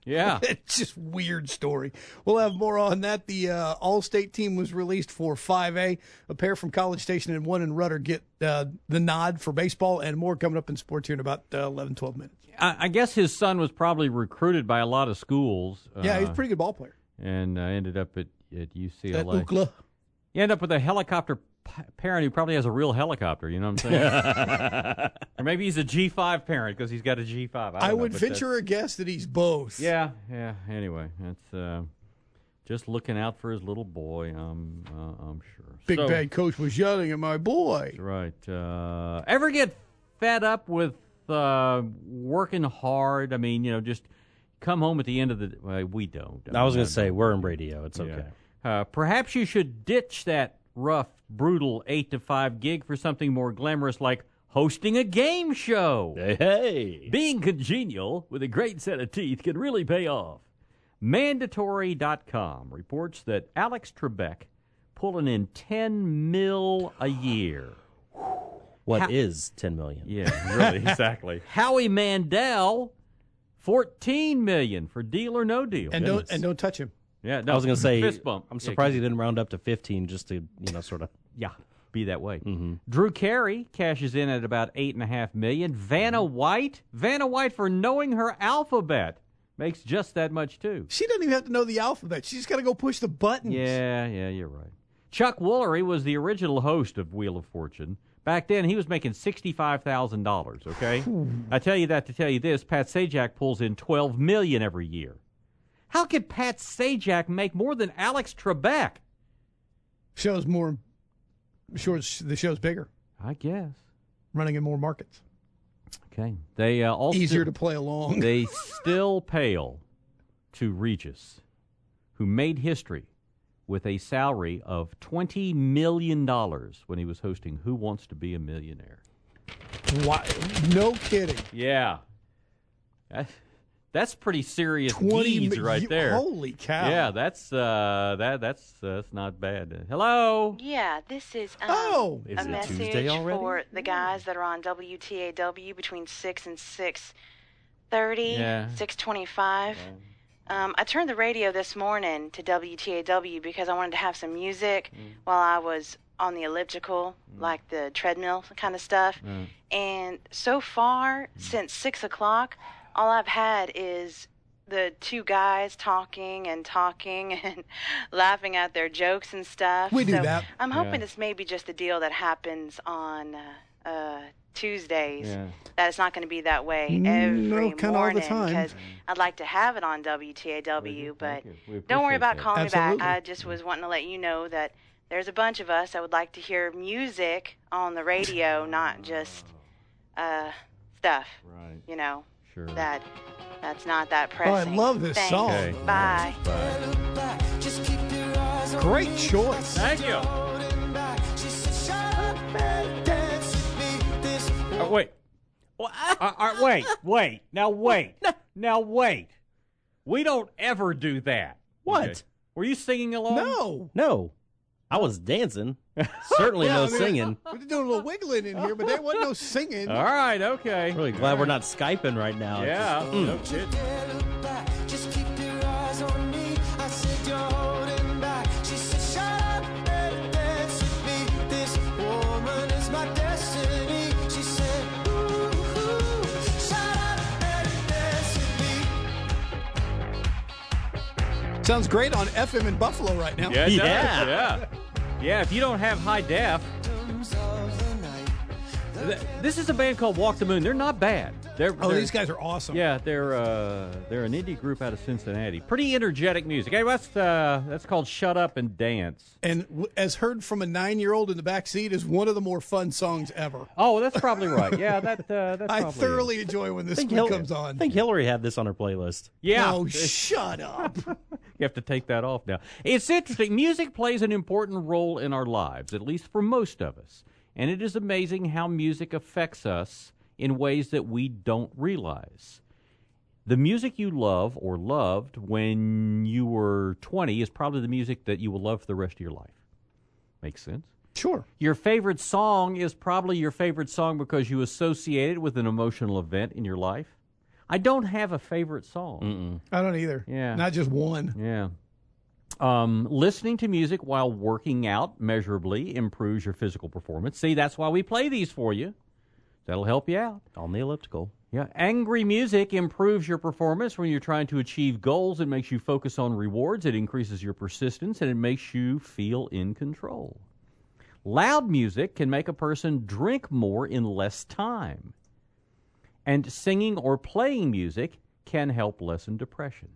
Speaker 13: Yeah.
Speaker 15: It's just weird story. We'll have more on that. The uh, All-State team was released for five A. A pair from College Station and one in Rudder get uh, the nod for baseball, and more coming up in sports here in about uh, eleven, twelve minutes.
Speaker 13: I, I guess his son was probably recruited by a lot of schools.
Speaker 15: Yeah,
Speaker 13: uh,
Speaker 15: he's a pretty good ball player.
Speaker 13: And uh, ended up at, at U C L A.
Speaker 15: At Ookla.
Speaker 13: You end up with a helicopter p- parent who probably has a real helicopter, you know what I'm saying? Or maybe he's a G five parent because he's got a G five. I,
Speaker 15: I
Speaker 13: don't
Speaker 15: would
Speaker 13: know, but
Speaker 15: venture a guess that he's both.
Speaker 13: Yeah, yeah. Anyway, that's uh, just looking out for his little boy, um, uh, I'm sure.
Speaker 15: Big
Speaker 13: So-
Speaker 15: Bad Coach was yelling at my boy.
Speaker 13: That's right. Uh, ever get fed up with uh, working hard? I mean, you know, just come home at the end of the. Well, we don't.
Speaker 1: I was
Speaker 13: mean,
Speaker 1: going to say, we're in radio. It's
Speaker 13: Yeah.
Speaker 1: okay.
Speaker 13: Uh, perhaps you should ditch that rough, brutal eight to five gig for something more glamorous like hosting a game show.
Speaker 1: Hey, hey.
Speaker 13: Being congenial with a great set of teeth can really pay off. Mandatory dot com reports that Alex Trebek pulling in ten mil a year.
Speaker 1: What
Speaker 13: How-
Speaker 1: is ten million?
Speaker 13: Yeah, really, exactly. Howie Mandel, fourteen million for Deal or No Deal.
Speaker 15: And don't and don't touch him.
Speaker 13: Yeah, no,
Speaker 1: I was going to say,
Speaker 13: fist bump.
Speaker 1: I'm
Speaker 13: Yeah,
Speaker 1: surprised he didn't round up to fifteen just to, you know, sort of.
Speaker 13: Yeah, be that way.
Speaker 1: Mm-hmm.
Speaker 13: Drew Carey cashes in at about eight and a half million. Vanna White, Vanna White for knowing her alphabet makes just that much too.
Speaker 15: She doesn't even have to know the alphabet. She's got to go push the buttons.
Speaker 13: Yeah, yeah, you're right. Chuck Woolery was the original host of Wheel of Fortune. Back then, he was making sixty-five thousand dollars, okay? I tell you that to tell you this, Pat Sajak pulls in twelve million dollars every year. How could Pat Sajak make more than Alex Trebek?
Speaker 15: Show's more. Show's, the show's bigger.
Speaker 13: I guess.
Speaker 15: Running in more markets.
Speaker 13: Okay. They uh, all
Speaker 15: Easier
Speaker 13: sti-
Speaker 15: to play along.
Speaker 13: They still pale to Regis, who made history with a salary of twenty million dollars when he was hosting Who Wants to Be a Millionaire.
Speaker 15: Why? No kidding.
Speaker 13: Yeah. That, that's pretty serious
Speaker 15: twenty
Speaker 13: deeds
Speaker 15: mi-
Speaker 13: right
Speaker 15: you-
Speaker 13: there.
Speaker 15: Holy cow.
Speaker 13: Yeah, that's uh, that that's uh, that's not bad. Uh, hello.
Speaker 8: Yeah, this is um,
Speaker 15: Oh.
Speaker 8: a
Speaker 13: Is it
Speaker 8: message
Speaker 13: Tuesday already?
Speaker 8: for the guys that are on W T A W between six and six thirty,
Speaker 13: Yeah.
Speaker 8: six twenty-five. Um, I turned the radio this morning to W T A W because I wanted to have some music
Speaker 13: Mm.
Speaker 8: while I was on the elliptical, like the treadmill kind of stuff.
Speaker 13: Mm.
Speaker 8: And so far, since six o'clock, all I've had is the two guys talking and talking and laughing at their jokes and stuff.
Speaker 15: We do
Speaker 8: so
Speaker 15: that.
Speaker 8: I'm hoping
Speaker 15: Yeah.
Speaker 8: this may be just a deal that happens on uh, uh, Tuesdays.
Speaker 15: Yeah.
Speaker 8: That it's not going to be that way
Speaker 15: Mm,
Speaker 8: every
Speaker 15: no, kinda all the
Speaker 8: morning
Speaker 15: time.
Speaker 8: because I'd like to have it on W T A W, but
Speaker 13: We
Speaker 8: don't worry
Speaker 13: appreciate
Speaker 8: about
Speaker 13: that.
Speaker 8: calling me
Speaker 15: Absolutely.
Speaker 8: back. I just was wanting to let you know that there's a bunch of us that would like to hear music on the radio, not just uh, stuff.
Speaker 13: Right.
Speaker 8: You know.
Speaker 13: Sure.
Speaker 8: That that's not that
Speaker 15: Oh, I
Speaker 8: pressing.
Speaker 15: love this
Speaker 8: Thanks.
Speaker 15: song.
Speaker 13: Okay.
Speaker 8: Bye.
Speaker 15: Great choice.
Speaker 13: Thank you. Oh, wait. Uh, uh, wait, wait. Now wait. Now wait. We don't ever do that.
Speaker 1: What?
Speaker 13: Okay. Were you singing along?
Speaker 15: No.
Speaker 1: No. I was dancing. Certainly
Speaker 15: Yeah,
Speaker 1: no
Speaker 15: I mean,
Speaker 1: singing.
Speaker 15: We're doing a little wiggling in here, but there wasn't no singing.
Speaker 13: All right, okay.
Speaker 1: Really glad we're not Skyping right now. It's
Speaker 13: Yeah.
Speaker 1: just- mm.
Speaker 13: No kidding.
Speaker 15: Sounds great on F M in Buffalo right now.
Speaker 13: Yeah, it does,
Speaker 1: Yeah.
Speaker 13: yeah. Yeah, if you don't have high def. Th- This is a band called Walk the Moon. They're not bad. They're,
Speaker 15: Oh,
Speaker 13: they're-
Speaker 15: these guys are awesome.
Speaker 13: Yeah, they're uh, they're an indie group out of Cincinnati. Pretty energetic music. Hey, that's uh, that's called Shut Up and Dance.
Speaker 15: And w- as heard from a nine-year-old in the back seat, is one of the more fun songs ever.
Speaker 13: Oh, that's probably right. Yeah, that uh, that's
Speaker 15: I
Speaker 13: probably
Speaker 15: thoroughly enjoy when this
Speaker 1: think
Speaker 15: one
Speaker 1: Hil-
Speaker 15: comes
Speaker 1: I
Speaker 15: on.
Speaker 1: think Hillary had this on her playlist.
Speaker 13: Yeah.
Speaker 15: Oh, shut up.
Speaker 13: You have to take that off now. It's interesting. Music plays an important role in our lives, at least for most of us. And it is amazing how music affects us in ways that we don't realize. The music you love or loved when you were twenty is probably the music that you will love for the rest of your life. Makes sense?
Speaker 15: Sure.
Speaker 13: Your favorite song is probably your favorite song because you associate it with an emotional event in your life. I don't have a favorite song.
Speaker 1: Mm-mm.
Speaker 15: I don't either.
Speaker 13: Yeah.
Speaker 15: Not just one.
Speaker 13: Yeah. Um, listening to music while working out measurably improves your physical performance. See, that's why we play these for you. That'll help you out.
Speaker 1: On the elliptical.
Speaker 13: Yeah. Angry music improves your performance when you're trying to achieve goals. It makes you focus on rewards. It increases your persistence, and it makes you feel in control. Loud music can make a person drink more in less time. And singing or playing music can help lessen depression.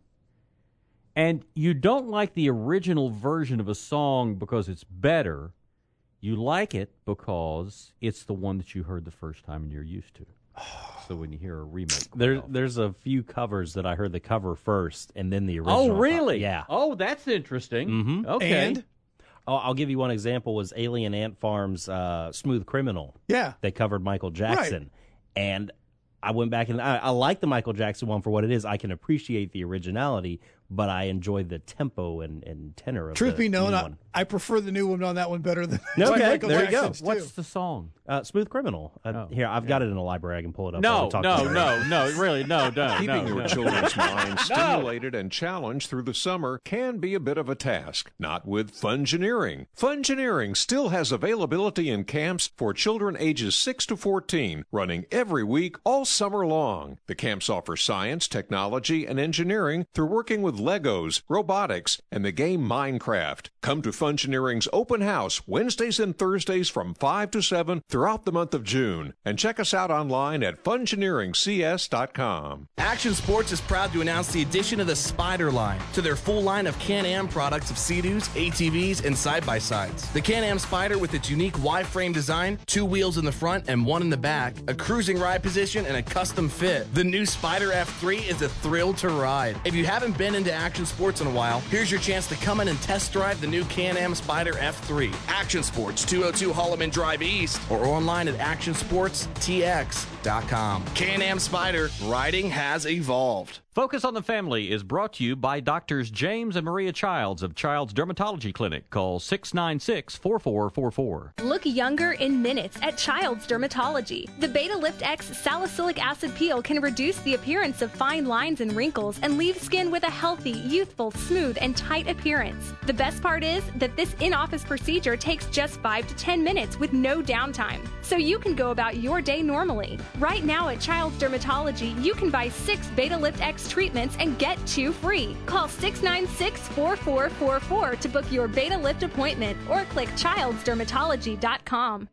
Speaker 13: And you don't like the original version of a song because it's better. You like it because it's the one that you heard the first time and you're used to. So when you hear a remake.
Speaker 1: There, there's a few covers that I heard the cover first and then the original.
Speaker 13: Oh, really?
Speaker 1: Yeah.
Speaker 13: Oh, that's interesting.
Speaker 1: Mm-hmm.
Speaker 13: Okay.
Speaker 1: And? Oh, I'll give you one example was Alien Ant Farm's uh, Smooth Criminal.
Speaker 15: Yeah.
Speaker 1: They covered Michael Jackson. Right. And I went back and I, I like the Michael Jackson one for what it is. I can appreciate the originality, but I enjoy the tempo and, and tenor of
Speaker 15: Truth
Speaker 1: the
Speaker 15: be known,
Speaker 1: new
Speaker 15: I,
Speaker 1: one.
Speaker 15: I prefer the new one on that one better than
Speaker 1: Okay,
Speaker 15: Michael
Speaker 1: there you go.
Speaker 15: Jackson's, too.
Speaker 13: What's the song?
Speaker 1: Uh, Smooth Criminal. Uh,
Speaker 13: Oh,
Speaker 1: here, I've
Speaker 13: yeah.
Speaker 1: got it in a library. I can pull it up.
Speaker 13: No,
Speaker 1: while we talk
Speaker 13: no,
Speaker 1: about it.
Speaker 13: no, no, really, no, no.
Speaker 20: Keeping
Speaker 13: no,
Speaker 20: your
Speaker 13: no.
Speaker 20: children's minds stimulated and challenged through the summer can be a bit of a task. Not with Fungineering. Fungineering still has availability in camps for children ages six to fourteen, running every week all summer long. The camps offer science, technology, and engineering through working with Legos, robotics, and the game Minecraft. Come to Fungineering's open house Wednesdays and Thursdays from five to seven throughout the month of June. And check us out online at fungineering c s dot com.
Speaker 10: Action Sports is proud to announce the addition of the Spider line to their full line of Can-Am products of Sea-Doos, A T Vs, and side-by-sides. The Can-Am Spider with its unique Y-frame design, two wheels in the front and one in the back, a cruising ride position, and a custom fit. The new Spider F three is a thrill to ride. If you haven't been into action sports in a while, here's your chance to come in and test drive the new Can-Am Spider F three. Action Sports, two oh two Holloman Drive East, or online at action sports t x dot com. Can-Am Spider, riding has evolved.
Speaker 13: Focus on the Family is brought to you by Doctors James and Maria Childs of Child's Dermatology Clinic. Call six nine six, four four four four.
Speaker 11: Look younger in minutes at Child's Dermatology. The Beta Lift X salicylic acid peel can reduce the appearance of fine lines and wrinkles and leave skin with a healthy, youthful, smooth, and tight appearance. The best part is that this in-office procedure takes just five to ten minutes with no downtime, so you can go about your day normally. Right now at Child's Dermatology, you can buy six Beta Lift X treatments and get two free. Call six nine six, four four four four to book your Beta Lift appointment or click childs dermatology dot com.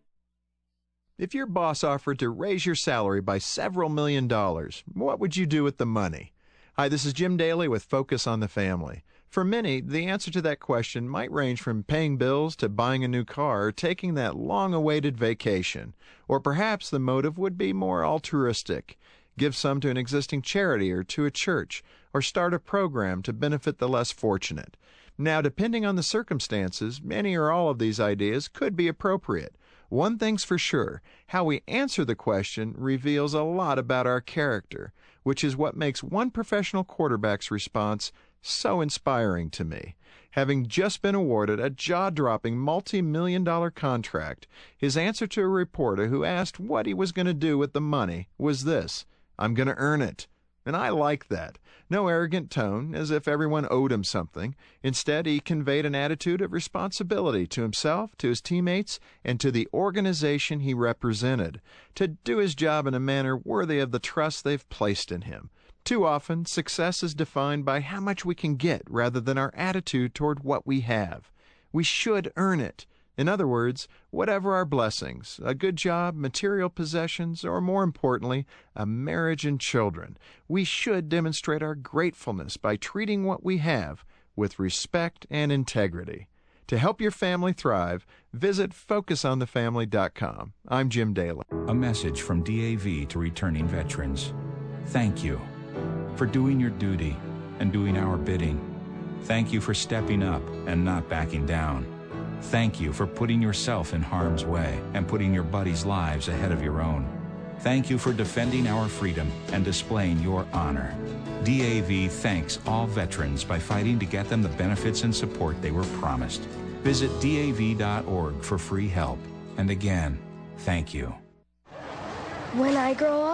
Speaker 12: If your boss offered to raise your salary by several million dollars, what would you do with the money? Hi, this is Jim Daly with Focus on the Family. For many, the answer to that question might range from paying bills to buying a new car or taking that long-awaited vacation. Or perhaps the motive would be more altruistic. Give some to an existing charity or to a church, or start a program to benefit the less fortunate. Now, depending on the circumstances, many or all of these ideas could be appropriate. One thing's for sure, how we answer the question reveals a lot about our character, which is what makes one professional quarterback's response so inspiring to me. Having just been awarded a jaw-dropping multi-million dollar contract, his answer to a reporter who asked what he was going to do with the money was this: "I'm going to earn it." And I like that. No arrogant tone, as if everyone owed him something. Instead, he conveyed an attitude of responsibility to himself, to his teammates, and to the organization he represented, to do his job in a manner worthy of the trust they've placed in him. Too often, success is defined by how much we can get rather than our attitude toward what we have. We should earn it. In other words, whatever our blessings, a good job, material possessions, or more importantly, a marriage and children, we should demonstrate our gratefulness by treating what we have with respect and integrity. To help your family thrive, visit focus on the family dot com. I'm Jim Daly.
Speaker 16: A message from D A V to returning veterans. Thank you for doing your duty and doing our bidding. Thank you for stepping up and not backing down. Thank you for putting yourself in harm's way and putting your buddies' lives ahead of your own. Thank you for defending our freedom and displaying your honor. D A V thanks all veterans by fighting to get them the benefits and support they were promised. Visit D A V dot org for free help. And again, thank you.
Speaker 25: When I grow up,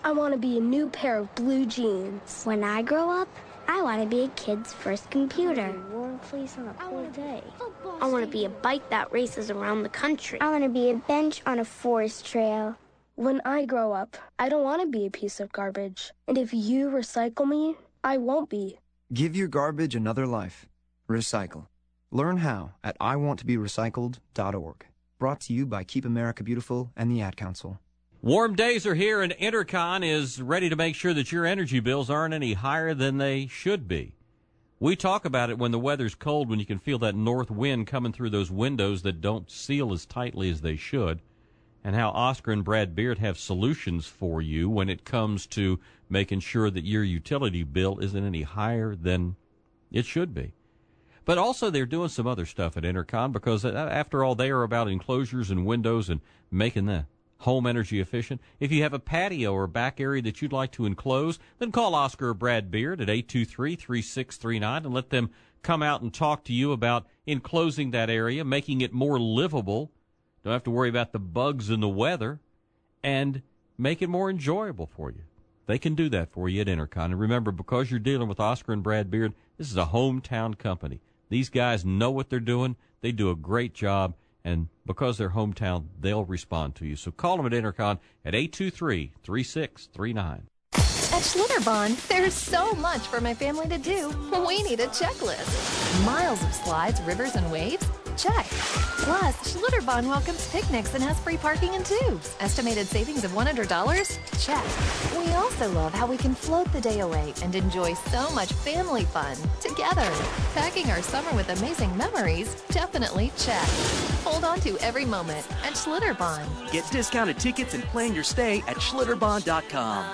Speaker 9: I want to be a new pair of blue jeans.
Speaker 17: When I grow up, I want to be a kid's first computer.
Speaker 9: A warm place on a cold day. I want to be a bike that races around the country.
Speaker 17: I want to be a bench on a forest trail.
Speaker 9: When I grow up, I don't want to be a piece of garbage. And if you recycle me, I won't be.
Speaker 18: Give your garbage another life. Recycle. Learn how at I want to be recycled dot org. Brought to you by Keep America Beautiful and the Ad Council.
Speaker 13: Warm days are here, and Intercon is ready to make sure that your energy bills aren't any higher than they should be. We talk about it when the weather's cold, when you can feel that north wind coming through those windows that don't seal as tightly as they should, and how Oscar and Brad Beard have solutions for you when it comes to making sure that your utility bill isn't any higher than it should be. But also they're doing some other stuff at Intercon because, after all, they are about enclosures and windows and making the home energy efficient. If you have a patio or back area that you'd like to enclose, then call Oscar or Brad Beard at eight two three, three six three nine and let them come out and talk to you about enclosing that area, making it more livable. Don't have to worry about the bugs and the weather, and make it more enjoyable for you. They can do that for you at Intercon. And remember, because you're dealing with Oscar and Brad Beard, this is a hometown company. These guys know what they're doing. They do a great job. And because they're hometown, they'll respond to you. So call them at Intercon at eight two three, three six three nine.
Speaker 5: At Schlitterbahn, there's so much for my family to do. We need a checklist. Miles of slides, rivers, and waves? Check. Plus, Schlitterbahn welcomes picnics and has free parking and tubes. Estimated savings of one hundred dollars? Check. We also love how we can float the day away and enjoy so much family fun together. Packing our summer with amazing memories? Definitely check. Hold on to every moment at Schlitterbahn.
Speaker 19: Get discounted tickets and plan your stay at Schlitterbahn dot com.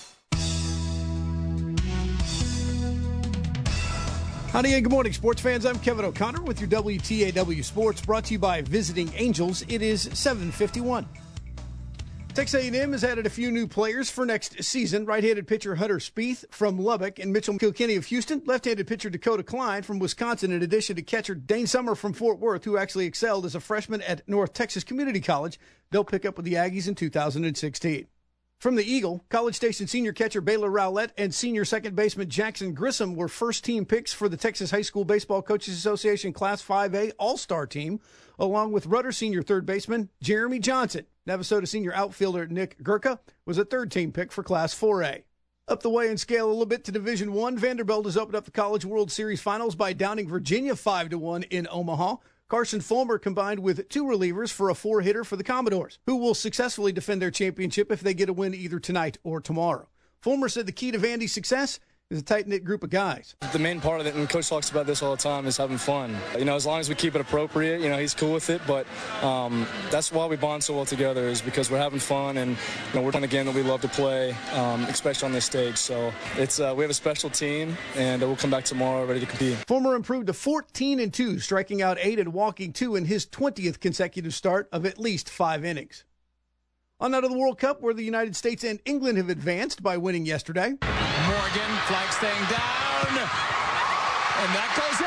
Speaker 15: Howdy and good morning, sports fans. I'm Kevin O'Connor with your W T A W Sports, brought to you by Visiting Angels. It is seven fifty-one. Texas A and M has added a few new players for next season. Right-handed pitcher Hunter Spieth from Lubbock and Mitchell Kilkenny of Houston. Left-handed pitcher Dakota Klein from Wisconsin, in addition to catcher Dane Summer from Fort Worth, who actually excelled as a freshman at North Texas Community College. They'll pick up with the Aggies in two thousand sixteen. From the Eagle, College Station senior catcher Baylor Rowlett and senior second baseman Jackson Grissom were first-team picks for the Texas High School Baseball Coaches Association Class five A All-Star Team, along with Rudder senior third baseman Jeremy Johnson. Navasota senior outfielder Nick Gurka was a third-team pick for Class four A. Up the way in scale a little bit to Division One, Vanderbilt has opened up the College World Series Finals by downing Virginia five to one in Omaha. Carson Fulmer combined with two relievers for a four-hitter for the Commodores, who will successfully defend their championship if they get a win either tonight or tomorrow. Fulmer said the key to Vandy's success is a tight-knit group of guys.
Speaker 25: The main part of it, and Coach talks about this all the time, is having fun. You know, as long as we keep it appropriate, you know, he's cool with it, but um, that's why we bond so well together, is because we're having fun, and, you know, we're playing a game that we love to play, um, especially on this stage. So it's uh, we have a special team, and we'll come back tomorrow ready to compete.
Speaker 15: Fulmer improved to fourteen and two, striking out eight and walking two in his twentieth consecutive start of at least five innings. On out of the World Cup, where the United States and England have advanced by winning yesterday.
Speaker 26: Morgan, flag staying down, and that goes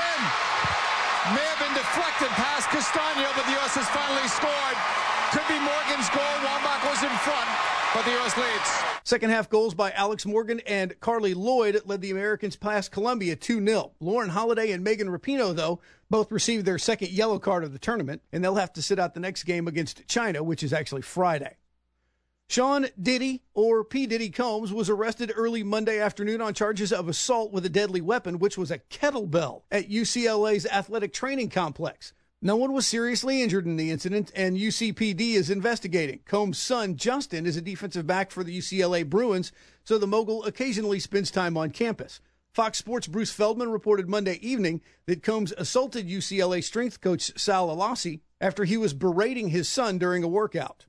Speaker 26: in. May have been deflected past Castano, but the U S has finally scored. Could be Morgan's goal. Wambach was in front, but the U S leads.
Speaker 15: Second half goals by Alex Morgan and Carly Lloyd led the Americans past Colombia two nil. Lauren Holiday and Megan Rapinoe, though, both received their second yellow card of the tournament, and they'll have to sit out the next game against China, which is actually Friday. Sean Diddy, or P. Diddy Combs, was arrested early Monday afternoon on charges of assault with a deadly weapon, which was a kettlebell, at U C L A's athletic training complex. No one was seriously injured in the incident, and U C P D is investigating. Combs' son, Justin, is a defensive back for the U C L A Bruins, so the mogul occasionally spends time on campus. Fox Sports' Bruce Feldman reported Monday evening that Combs assaulted U C L A strength coach Sal Alassi after he was berating his son during a workout.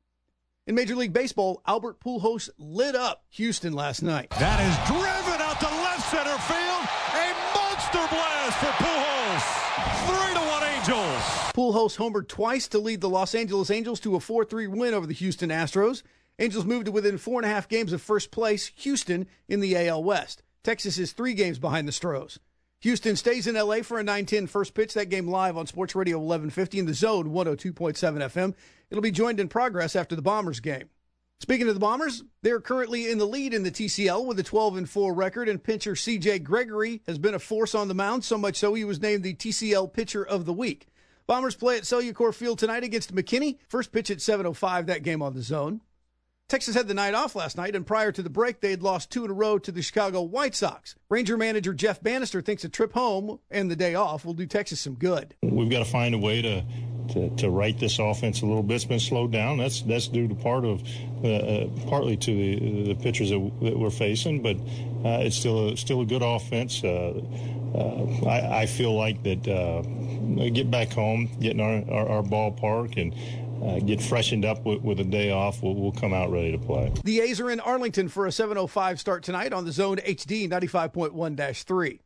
Speaker 15: In Major League Baseball, Albert Pujols lit up Houston last night.
Speaker 26: That is driven out to left center field. A monster blast for Pujols. Three to one Angels.
Speaker 15: Pujols homered twice to lead the Los Angeles Angels to a four three win over the Houston Astros. Angels moved to within four and a half games of first place, Houston, in the A L West. Texas is three games behind the Stros. Houston stays in L A for a nine ten first pitch. That game live on Sports Radio eleven fifty in the Zone one oh two point seven F M. It'll be joined in progress after the Bombers game. Speaking of the Bombers, they're currently in the lead in the T C L with a twelve and four record, and pitcher C J Gregory has been a force on the mound, so much so he was named the T C L Pitcher of the Week. Bombers play at Cellucor Field tonight against McKinney. First pitch at seven oh five, that game on the Zone. Texas had the night off last night, and prior to the break, they had lost two in a row to the Chicago White Sox. Ranger manager Jeff Bannister thinks a trip home and the day off will do Texas some good.
Speaker 2: We've got to find a way to to, to right this offense a little bit. It's been slowed down. That's that's due to part of uh, uh, partly to the the pitchers that, that we're facing, but uh, it's still a, still a good offense. Uh, uh, I, I feel like that uh, get back home, get in our, our, our ballpark, and Uh, get freshened up with, with a day off, we'll, we'll come out ready to play.
Speaker 15: The A's are in Arlington for a seven oh five start tonight on the Zone H D ninety-five point one dash three.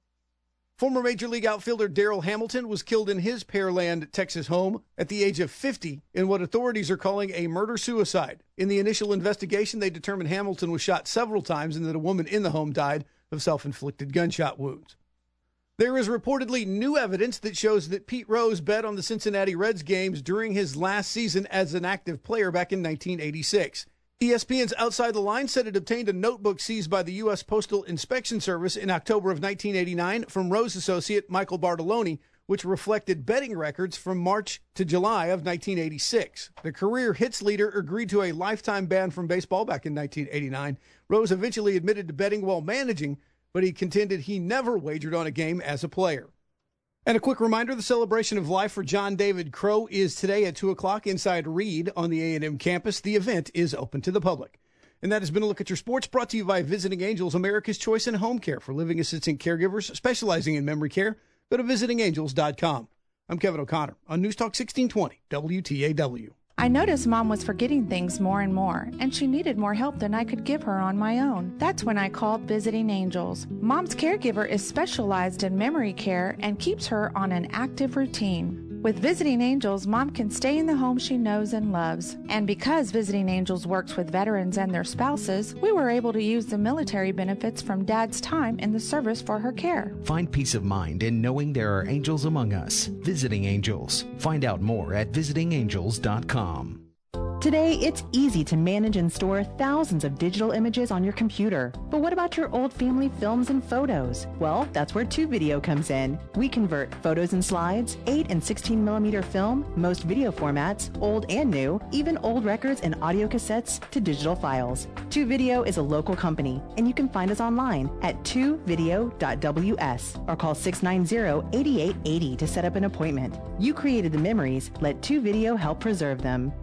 Speaker 15: Former Major League outfielder Darrell Hamilton was killed in his Pearland, Texas home at the age of fifty in what authorities are calling a murder-suicide. In the initial investigation, they determined Hamilton was shot several times and that a woman in the home died of self-inflicted gunshot wounds. There is reportedly new evidence that shows that Pete Rose bet on the Cincinnati Reds games during his last season as an active player back in nineteen eighty-six. E S P N's Outside the Line said it obtained a notebook seized by the U S Postal Inspection Service in October of nineteen eighty-nine from Rose associate Michael Bartoloni, which reflected betting records from March to July of nineteen eighty-six. The career hits leader agreed to a lifetime ban from baseball back in nineteen eighty-nine. Rose eventually admitted to betting while managing, but he contended he never wagered on a game as a player. And a quick reminder, the celebration of life for John David Crow is today at two o'clock inside Reed on the A and M campus. The event is open to the public. And that has been a look at your sports, brought to you by Visiting Angels, America's choice in home care for living assistant caregivers specializing in memory care. Go to visiting angels dot com. I'm Kevin O'Connor on News Talk sixteen twenty W T A W.
Speaker 3: I noticed Mom was forgetting things more and more, and she needed more help than I could give her on my own. That's when I called Visiting Angels. Mom's caregiver is specialized in memory care and keeps her on an active routine. With Visiting Angels, Mom can stay in the home she knows and loves. And because Visiting Angels works with veterans and their spouses, we were able to use the military benefits from Dad's time in the service for her care.
Speaker 4: Find peace of mind in knowing there are angels among us. Visiting Angels. Find out more at visiting angels dot com.
Speaker 21: Today, it's easy to manage and store thousands of digital images on your computer. But what about your old family films and photos? Well, that's where Two Video comes in. We convert photos and slides, eight and sixteen millimeter film, most video formats, old and new, even old records and audio cassettes to digital files. Two Video is a local company, and you can find us online at two video dot w s or call six nine zero, eight eight eight zero to set up an appointment. You created the memories, let Two Video help preserve them.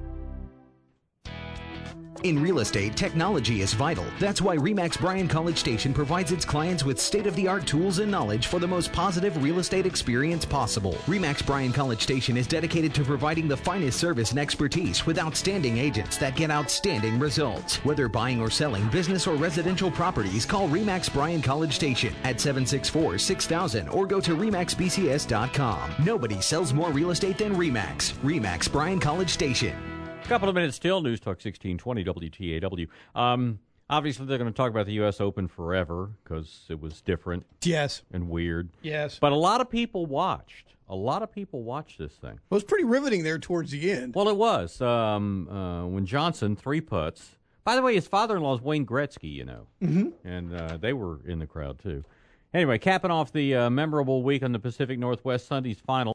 Speaker 4: In real estate, technology is vital. That's why RE/MAX Bryan College Station provides its clients with state-of-the-art tools and knowledge for the most positive real estate experience possible. RE/MAX Bryan College Station is dedicated to providing the finest service and expertise with outstanding agents that get outstanding results. Whether buying or selling business or residential properties, call RE/MAX Bryan College Station at seven six four, six thousand or go to remax b c s dot com. Nobody sells more real estate than RE/MAX. RE/MAX Bryan College Station.
Speaker 13: A couple of minutes still, News Talk sixteen twenty W T A W. Um, obviously, they're going to talk about the U S Open forever because it was different.
Speaker 15: Yes.
Speaker 13: And weird.
Speaker 15: Yes.
Speaker 13: But a lot of people watched. A lot of people watched this thing.
Speaker 15: Well, it was pretty riveting there towards the end.
Speaker 13: Well, it was. Um, uh, when Johnson, three putts. By the way, his father-in-law is Wayne Gretzky, you know.
Speaker 15: Mm-hmm.
Speaker 13: And uh, they were in the crowd, too. Anyway, capping off the uh, memorable week on the Pacific Northwest Sunday's final.